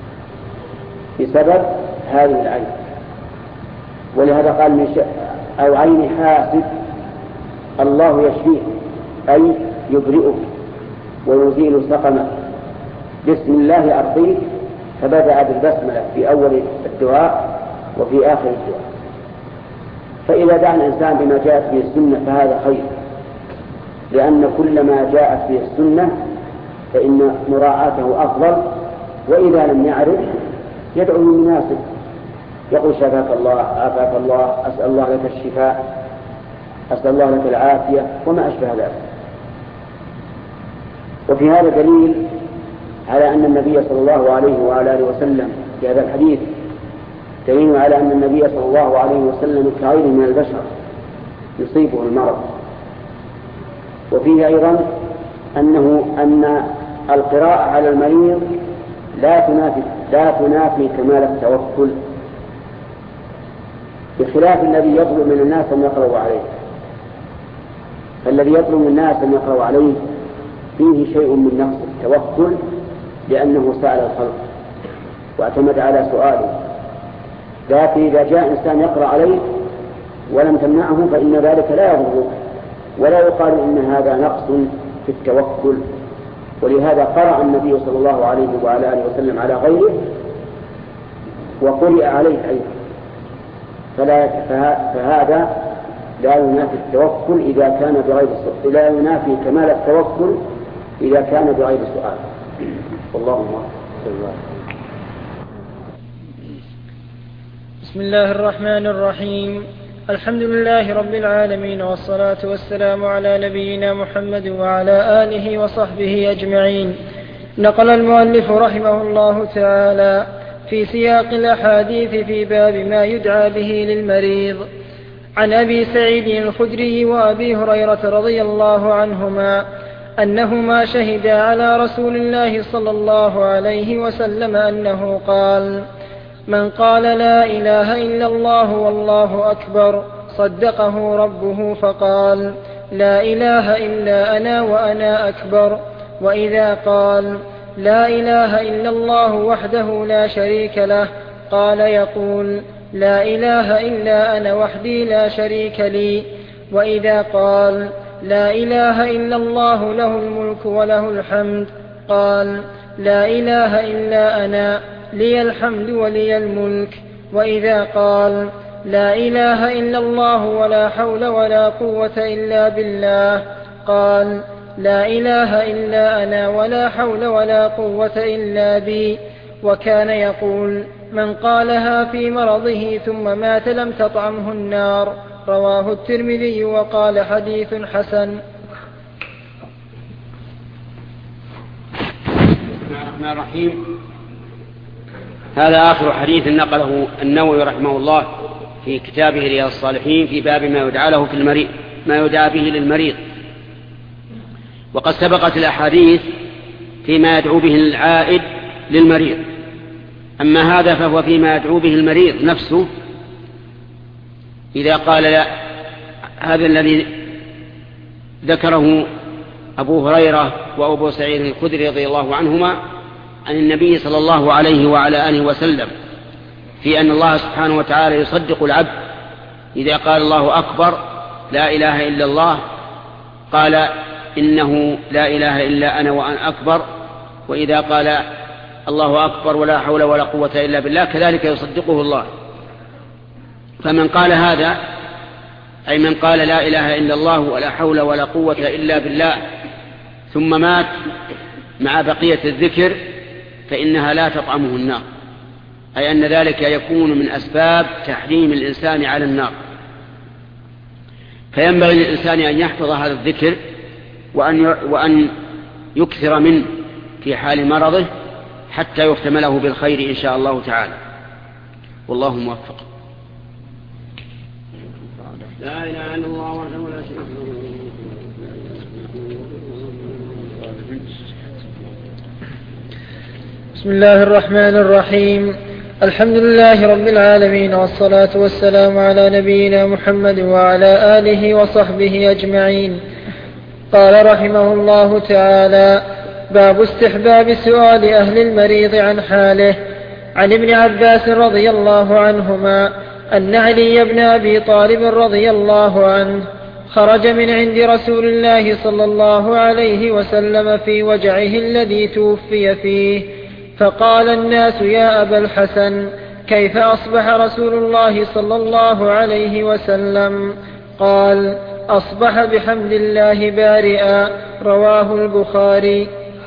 بسبب هذه العين. ولهذا قال من شر أو عين حاسد الله يشفيه، أي يبرئه ويزيل سقمه. بسم الله أرقيك، فبدأ بالبسملة في أول الدعاء وفي آخر الدعاء. فإذا دعا الإنسان بما جاءت به السنة فهذا خير، لأن كل ما جاءت به السنة فإن مراعاته أفضل. وإذا لم يعرف يدعو بالمناسب، يقول شفاك الله، عافاك الله، أسأل الله لك الشفاء، أسأل الله لك العافية، وما أشبه ذلك. وفي هذا دليل على أن النبي صلى الله عليه وعلى آله وسلم في هذا الحديث دليل على أن النبي صلى الله عليه وسلم كغيره من البشر يصيبه المرض. وفيه أيضا أنه أن القراءة على المريض لا تنافي لا تنافي كمال التوكل، بخلاف الذي يطلب من الناس أن يقرأوا عليه. فالذي يطلب من الناس أن يقرأوا عليه فيه شيء من نقص التوكل، لأنه سأل الخلق واعتمد على سؤاله. لكن إذا جاء إنسان يقرأ عليه ولم تمنعه فإن ذلك لا يضره، ولا يقال إن هذا نقص في التوكل. ولهذا قرأ النبي صلى الله عليه وعلى آله وسلم على غيره وقرئ عليه أيضا، فلا فهذا لا ينافي التوكل إذا كان بغير سؤال، لا ينافي كمال التوكل إذا كان بغير سؤال. والله أعلم. بسم الله الرحمن الرحيم. الحمد لله رب العالمين، والصلاة والسلام على نبينا محمد وعلى آله وصحبه أجمعين. نقل المؤلف رحمه الله تعالى في سياق الأحاديث في باب ما يدعى به للمريض عن أبي سعيد الخدري وأبي هريرة رضي الله عنهما أنهما شهدا على رسول الله صلى الله عليه وسلم أنه قال: من قال لا إله إلا الله والله أكبر صدقه ربه فقال: لا إله إلا أنا وأنا أكبر. وإذا قال: لا إله إلا الله وحده لا شريك له قال يقول: لا إله إلا أنا وحدي لا شريك لي. وإذا قال: لا إله إلا الله له الملك وله الحمد قال: لا إله إلا أنا لي الحمد ولي الملك. وإذا قال: لا إله إلا الله ولا حول ولا قوة إلا بالله قال: لا إله إلا أنا ولا حول ولا قوة إلا بي. وكان يقول: من قالها في مرضه ثم مات لم تطعمه النار. رواه الترمذي وقال: حديث حسن. بسم الله الرحمن الرحيم. هذا آخر حديث نقله النووي رحمه الله في كتابه رياض الصالحين في باب ما يدعى له في المريض ما يدعى به للمريض. وقد سبقت الأحاديث فيما يدعو به العائد للمريض. أما هذا فهو فيما يدعو به المريض نفسه. إذا قال لا، هذا الذي ذكره أبو هريرة وأبو سعيد الخدري رضي الله عنهما عن النبي صلى الله عليه وعلى آله وسلم في أن الله سبحانه وتعالى يصدق العبد إذا قال الله أكبر لا إله إلا الله، قال إنه لا إله إلا أنا وأنا أكبر. وإذا قال الله أكبر ولا حول ولا قوة إلا بالله كذلك يصدقه الله. فمن قال هذا، أي من قال لا إله إلا الله ولا حول ولا قوة إلا بالله ثم مات مع بقية الذكر فإنها لا تطعمه النار، أي أن ذلك يكون من أسباب تحريم الإنسان على النار. فينبغي للإنسان أن يحفظ هذا الذكر وأن وأن يكثر منه في حال مرضه حتى يختم له بالخير إن شاء الله تعالى. والله موفق. لا إله إلا الله وحده لا شريك له. بسم الله الرحمن الرحيم. الحمد لله رب العالمين، والصلاة والسلام على نبينا محمد وعلى آله وصحبه أجمعين. قال رحمه الله تعالى: باب استحباب سؤال أهل المريض عن حاله. عن ابن عباس رضي الله عنهما أن علي بن أبي طالب رضي الله عنه خرج من عند رسول الله صلى الله عليه وسلم في وجعه الذي توفي فيه، فقال الناس: يا أبا الحسن، كيف أصبح رسول الله صلى الله عليه وسلم؟ قال: أصبح بحمد الله بارئا. رواه البخاري.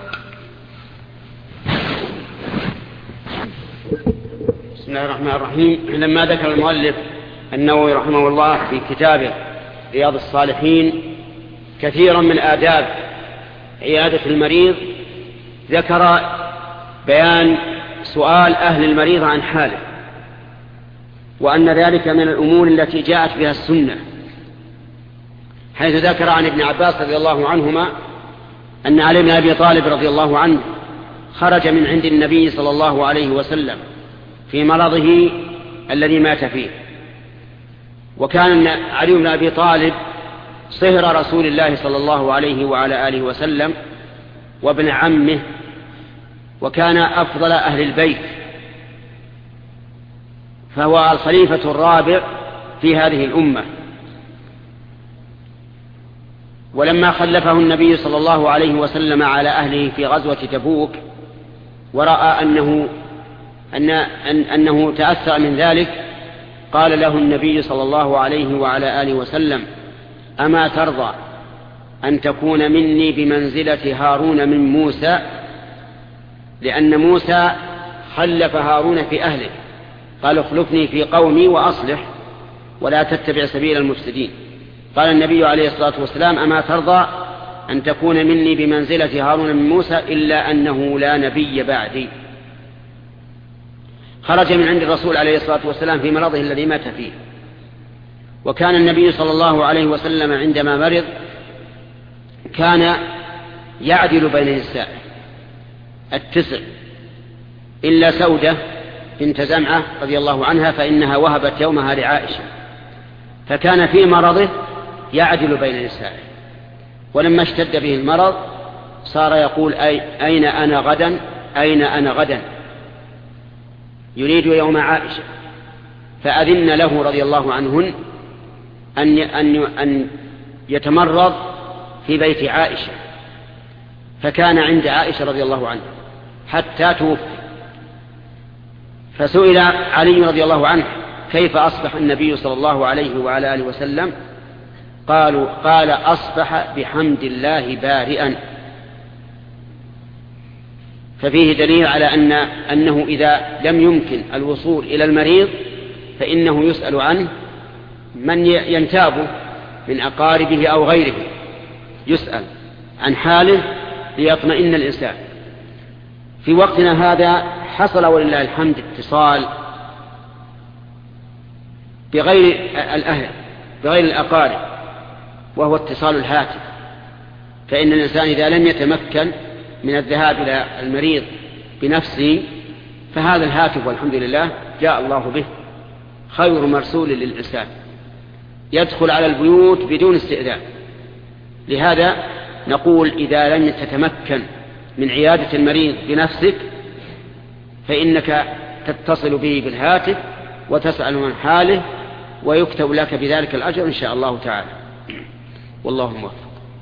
بسم الله الرحمن الرحيم. لما ذكر المؤلف النووي رحمه الله في كتابه رياض الصالحين كثيرا من آداب عيادة المريض، ذكر بيان سؤال أهل المريض عن حاله، وأن ذلك من الأمور التي جاءت بها السنة، حيث ذكر عن ابن عباس رضي الله عنهما أن علي بن أبي طالب رضي الله عنه خرج من عند النبي صلى الله عليه وسلم في مرضه الذي مات فيه، وكان علي بن أبي طالب صهر رسول الله صلى الله عليه وعلى آله وسلم وابن عمه، وكان أفضل أهل البيت، فهو الخليفة الرابع في هذه الأمة. ولما خلفه النبي صلى الله عليه وسلم على أهله في غزوة تبوك ورأى أنه, أن أن أنه تأثر من ذلك، قال له النبي صلى الله عليه وعلى آله وسلم: أما ترضى أن تكون مني بمنزلة هارون من موسى؟ لأن موسى خلف هارون في أهله، قال: اخلفني في قومي وأصلح ولا تتبع سبيل المفسدين. قال النبي عليه الصلاة والسلام: أما ترضى أن تكون مني بمنزلة هارون من موسى إلا أنه لا نبي بعدي. خرج من عند الرسول عليه الصلاة والسلام في مرضه الذي مات فيه، وكان النبي صلى الله عليه وسلم عندما مرض كان يعدل بين النساء التسع إلا سودة بنت زمعة رضي الله عنها، فإنها وهبت يومها لعائشة، فكان في مرضه يعدل بين النساء. ولما اشتد به المرض صار يقول: أي أين أنا غدا أين أنا غدا، يريد يوم عائشة. فأذن له رضي الله عنهن أن أن يتمرض في بيت عائشة، فكان عند عائشة رضي الله عنها حتى توفي. فسئل علي رضي الله عنه: كيف أصبح النبي صلى الله عليه وعلى آله وسلم؟ قالوا قال: أصبح بحمد الله بارئا. ففيه دليل على أن أنه إذا لم يمكن الوصول إلى المريض فإنه يسأل عنه من ينتابه من أقاربه أو غيره، يسأل عن حاله ليطمئن الإنسان. في وقتنا هذا حصل ولله الحمد اتصال بغير الأهل بغير الأقارب، وهو اتصال الهاتف. فإن الإنسان إذا لم يتمكن من الذهاب إلى المريض بنفسه فهذا الهاتف والحمد لله جاء الله به خير مرسول للإنسان، يدخل على البيوت بدون استئذان. لهذا نقول: إذا لم تتمكن من عيادة المريض بنفسك فإنك تتصل به بالهاتف وتسأل عن حاله، ويكتب لك بذلك الأجر إن شاء الله تعالى. والله موفق.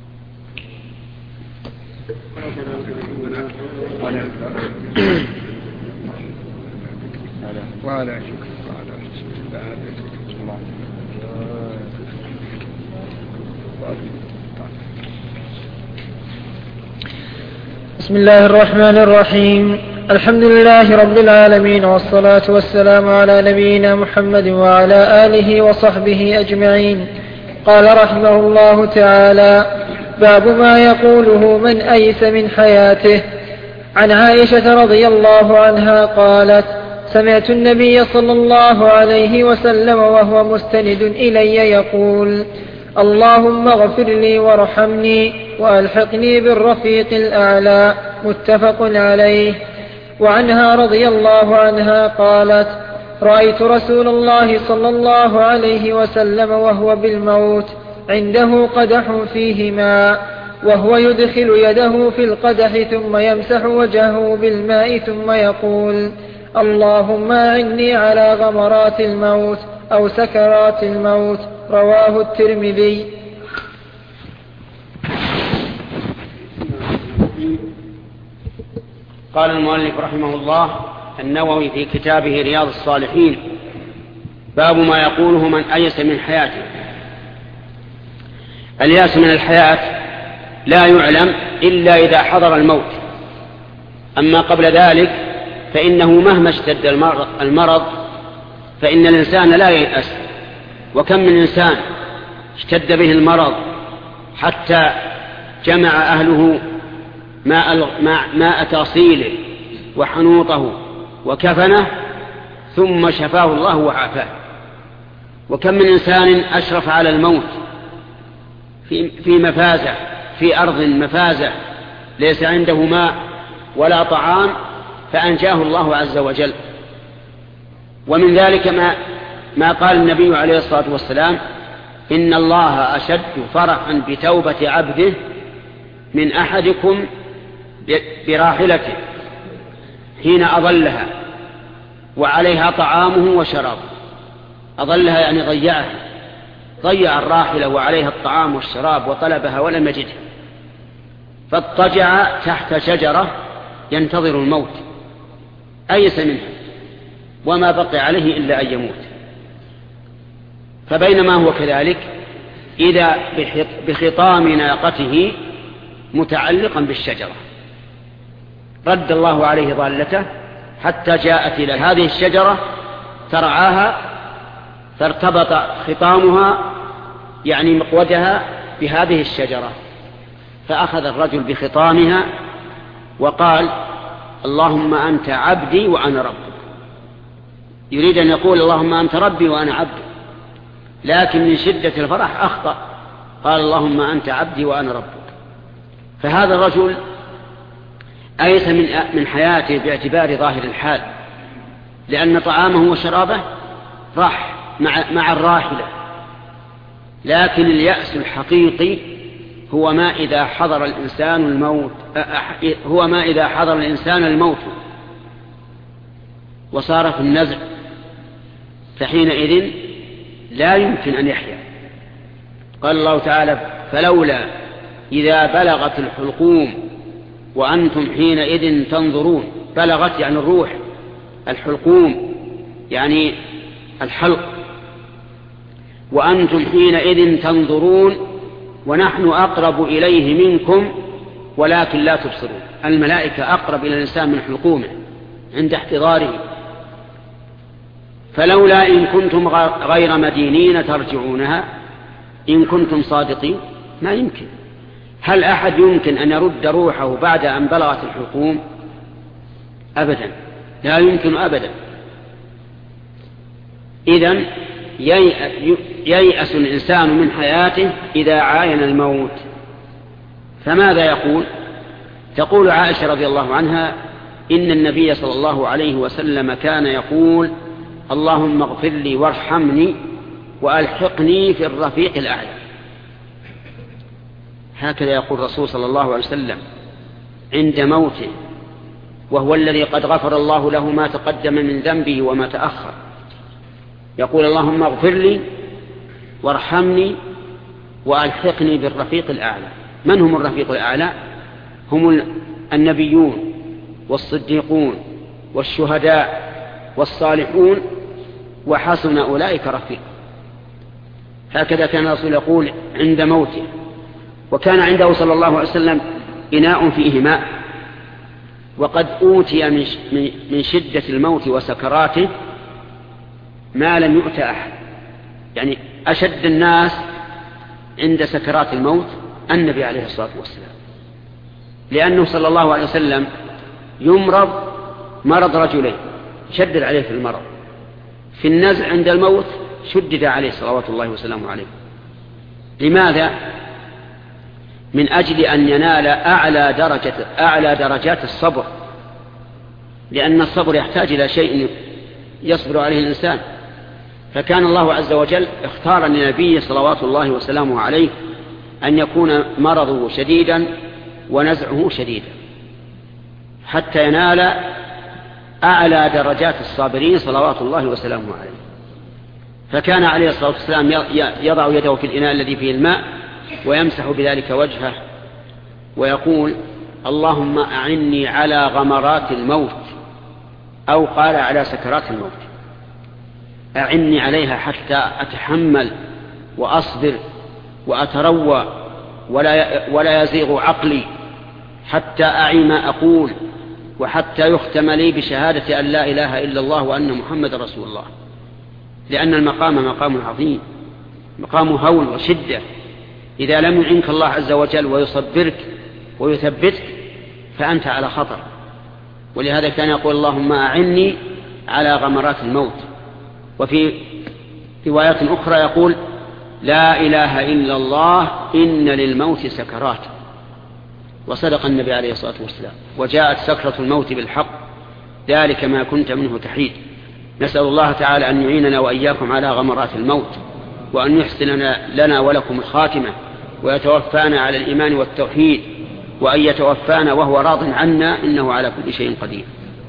وعلى بسم الله الرحمن الرحيم. الحمد لله رب العالمين، والصلاة والسلام على نبينا محمد وعلى آله وصحبه أجمعين. قال رحمه الله تعالى: باب ما يقوله من أيس من حياته. عن عائشة رضي الله عنها قالت: سمعت النبي صلى الله عليه وسلم وهو مستند إلي يقول: اللهم اغفر لي وارحمني وألحقني بالرفيق الأعلى. متفق عليه. وعنها رضي الله عنها قالت: رأيت رسول الله صلى الله عليه وسلم وهو بالموت عنده قدح فيه ماء، وهو يدخل يده في القدح ثم يمسح وجهه بالماء ثم يقول: اللهم أعني على غمرات الموت أو سكرات الموت. رواه الترمذي. قال المؤلف رحمه الله: النووي في كتابه رياض الصالحين باب ما يقوله من أيس من حياته. الياس من الحياة لا يعلم إلا إذا حضر الموت، أما قبل ذلك فإنه مهما اشتد المرض فإن الإنسان لا ييأس. وكم من إنسان اشتد به المرض حتى جمع أهله ماء, ماء تأصيله وحنوطه وكفنه ثم شفاه الله وعافاه. وكم من إنسان أشرف على الموت في, في مفازة في أرض مفازة ليس عنده ماء ولا طعام فأنجاه الله عز وجل. ومن ذلك ما, ما قال النبي عليه الصلاة والسلام إن الله أشد فرحا بتوبة عبده من أحدكم براحلته حين أضلها وعليها طعامه وشرابه. أضلها يعني ضيعها، ضيع الراحلة وعليها الطعام والشراب وطلبها ولم يجدها، فاضطجع تحت شجرة ينتظر الموت أيس منها وما بقي عليه إلا أن يموت. فبينما هو كذلك إذا بخطام ناقته متعلقا بالشجرة رد الله عليه ضالته حتى جاءت إلى هذه الشجرة ترعاها فارتبط خطامها يعني مقودها بهذه الشجرة، فأخذ الرجل بخطامها وقال اللهم أنت عبدي وأنا ربك. يريد أن يقول اللهم أنت ربي وأنا عبدي، لكن من شدة الفرح أخطأ قال اللهم أنت عبدي وأنا ربك. فهذا الرجل أيس من حياته باعتبار ظاهر الحال، لأن طعامه وشرابه راح مع, مع الراحلة. لكن اليأس الحقيقي هو ما إذا حضر الإنسان الموت هو ما إذا حضر الإنسان الموت وصار في النزع، فحينئذ لا يمكن أن يحيا. قال الله تعالى فلولا إذا بلغت الحلقوم وأنتم حينئذ تنظرون. بلغت يعني الروح، الحلقوم يعني الحلق، وأنتم حينئذ تنظرون ونحن أقرب إليه منكم ولكن لا تبصرون. الملائكة أقرب إلى الإنسان من حلقومه عند احتضاره. فلولا إن كنتم غير مدينين ترجعونها إن كنتم صادقين. ما يمكن. هل أحد يمكن أن يرد روحه بعد أن بلغت الحلقوم؟ أبدا، لا يمكن أبدا. إذن ييأس الإنسان من حياته إذا عاين الموت. فماذا يقول؟ تقول عائشة رضي الله عنها إن النبي صلى الله عليه وسلم كان يقول اللهم اغفر لي وارحمني وألحقني في الرفيق الأعلى. هكذا يقول الرسول صلى الله عليه وسلم عند موته، وهو الذي قد غفر الله له ما تقدم من ذنبه وما تأخر. يقول اللهم اغفر لي وارحمني وألحقني بالرفيق الأعلى. من هم الرفيق الأعلى؟ هم النبيون والصديقون والشهداء والصالحون وحسن أولئك رفيق. هكذا كان الرسول يقول عند موته. وكان عنده صلى الله عليه وسلم إناء فيه ماء، وقد أوتي من شدة الموت وسكراته ما لم يؤت أحد. يعني أشد الناس عند سكرات الموت النبي عليه الصلاة والسلام، لأنه صلى الله عليه وسلم يمرض مرض رجلين، شدد عليه في المرض، في النزع عند الموت شدد عليه صلوات الله وسلامه عليه. لماذا؟ من أجل أن ينال أعلى درجة أعلى درجات الصبر، لأن الصبر يحتاج إلى شيء يصبر عليه الإنسان. فكان الله عز وجل اختار لنبيه صلوات الله وسلامه عليه أن يكون مرضه شديدا ونزعه شديدا حتى ينال أعلى درجات الصابرين صلوات الله وسلامه عليه. فكان عليه الصلاة والسلام يضع يده في الإناء الذي فيه الماء ويمسح بذلك وجهه ويقول اللهم أعني على غمرات الموت أو قال على سكرات الموت. أعني عليها حتى أتحمل وأصبر وأتروى ولا ولا يزيغ عقلي، حتى أعي ما أقول، وحتى يختم لي بشهادة أن لا إله إلا الله وأن محمد رسول الله. لأن المقام مقام عظيم، مقام هول وشدة. إذا لم يعنك الله عز وجل ويصبرك ويثبتك فأنت على خطر. ولهذا كان يقول اللهم أعني على غمرات الموت. وفي روايات أخرى يقول لا إله إلا الله إن للموت سكرات. وصدق النبي عليه الصلاة والسلام، وجاءت سكرة الموت بالحق، ذلك ما كنت منه تحيد. نسأل الله تعالى أن يعيننا وإياكم على غمرات الموت، وأن يحسن لنا ولكم الخاتمة، ويتوفانا على الإيمان والتوحيد، وأن يتوفانا وهو راض عنا، إنه على كل شيء قدير.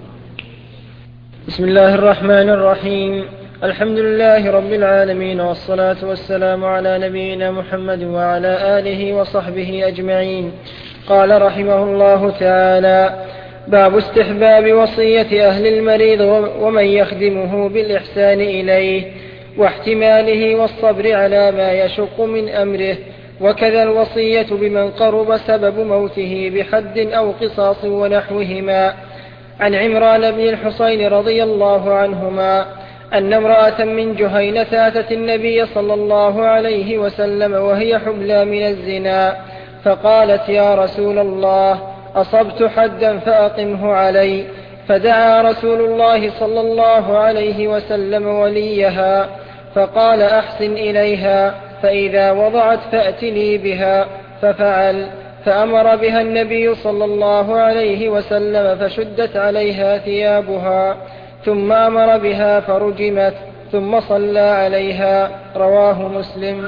بسم الله الرحمن الرحيم. الحمد لله رب العالمين، والصلاة والسلام على نبينا محمد وعلى آله وصحبه أجمعين. قال رحمه الله تعالى: باب استحباب وصية أهل المريض ومن يخدمه بالإحسان إليه، واحتماله والصبر على ما يشق من أمره، وكذا الوصية بمن قرب سبب موته بحد أو قصاص ونحوهما. عن عمران بن الحصين رضي الله عنهما أن امرأة من جهينة أتت النبي صلى الله عليه وسلم وهي حبلى من الزنا، فقالت: يا رسول الله، أصبت حدا فأقمه علي. فدعا رسول الله صلى الله عليه وسلم وليها، فقال: أحسن إليها، فإذا وضعت فأتني بها. ففعل، فأمر بها النبي صلى الله عليه وسلم فشدت عليها ثيابها، ثم أمر بها فرجمت، ثم صلى عليها. رواه مسلم.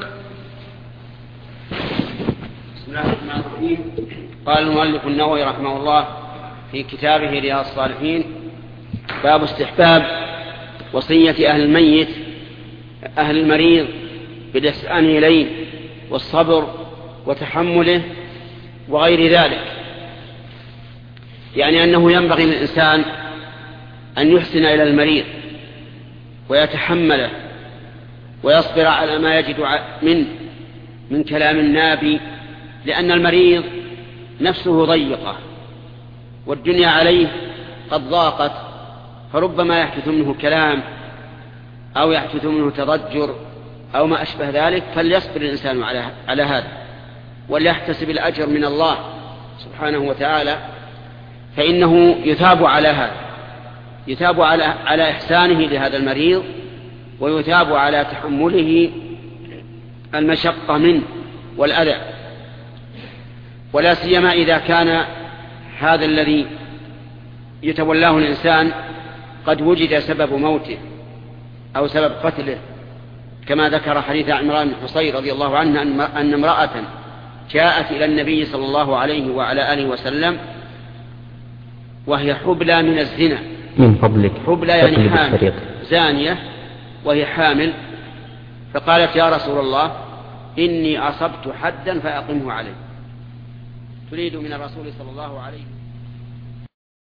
بسم الله الرحمن الرحيم. قال المؤلف النووي رحمه الله في كتابه رياض الصالحين: باب استحباب وصية أهل الميت أهل المريض بالإحسان إليه والصبر وتحمله وغير ذلك. يعني أنه ينبغي للإنسان أن يحسن إلى المريض ويتحمله ويصبر على ما يجد منه من كلام النابي، لأن المريض نفسه ضيقة والدنيا عليه قد ضاقت، فربما يحدث منه كلام أو يحدث منه تضجر أو ما أشبه ذلك، فليصبر الإنسان على على هذا، وليحتسب الأجر من الله سبحانه وتعالى، فإنه يثاب على هذا، يثاب على على إحسانه لهذا المريض، ويثاب على تحمله المشقة منه والأذى. ولا سيما إذا كان هذا الذي يتولاه الإنسان قد وجد سبب موته أو سبب قتله، كما ذكر حديث عمران بن الحصين رضي الله عنه أن امرأة جاءت إلى النبي صلى الله عليه وعلى آله وسلم وهي حبلى من الزنا. من فضلك حبلى يعني حامل، زانية وهي حامل، فقالت: يا رسول الله، إني أصبت حدا فأقمه عليه. تريد من الرسول صلى الله عليه وسلم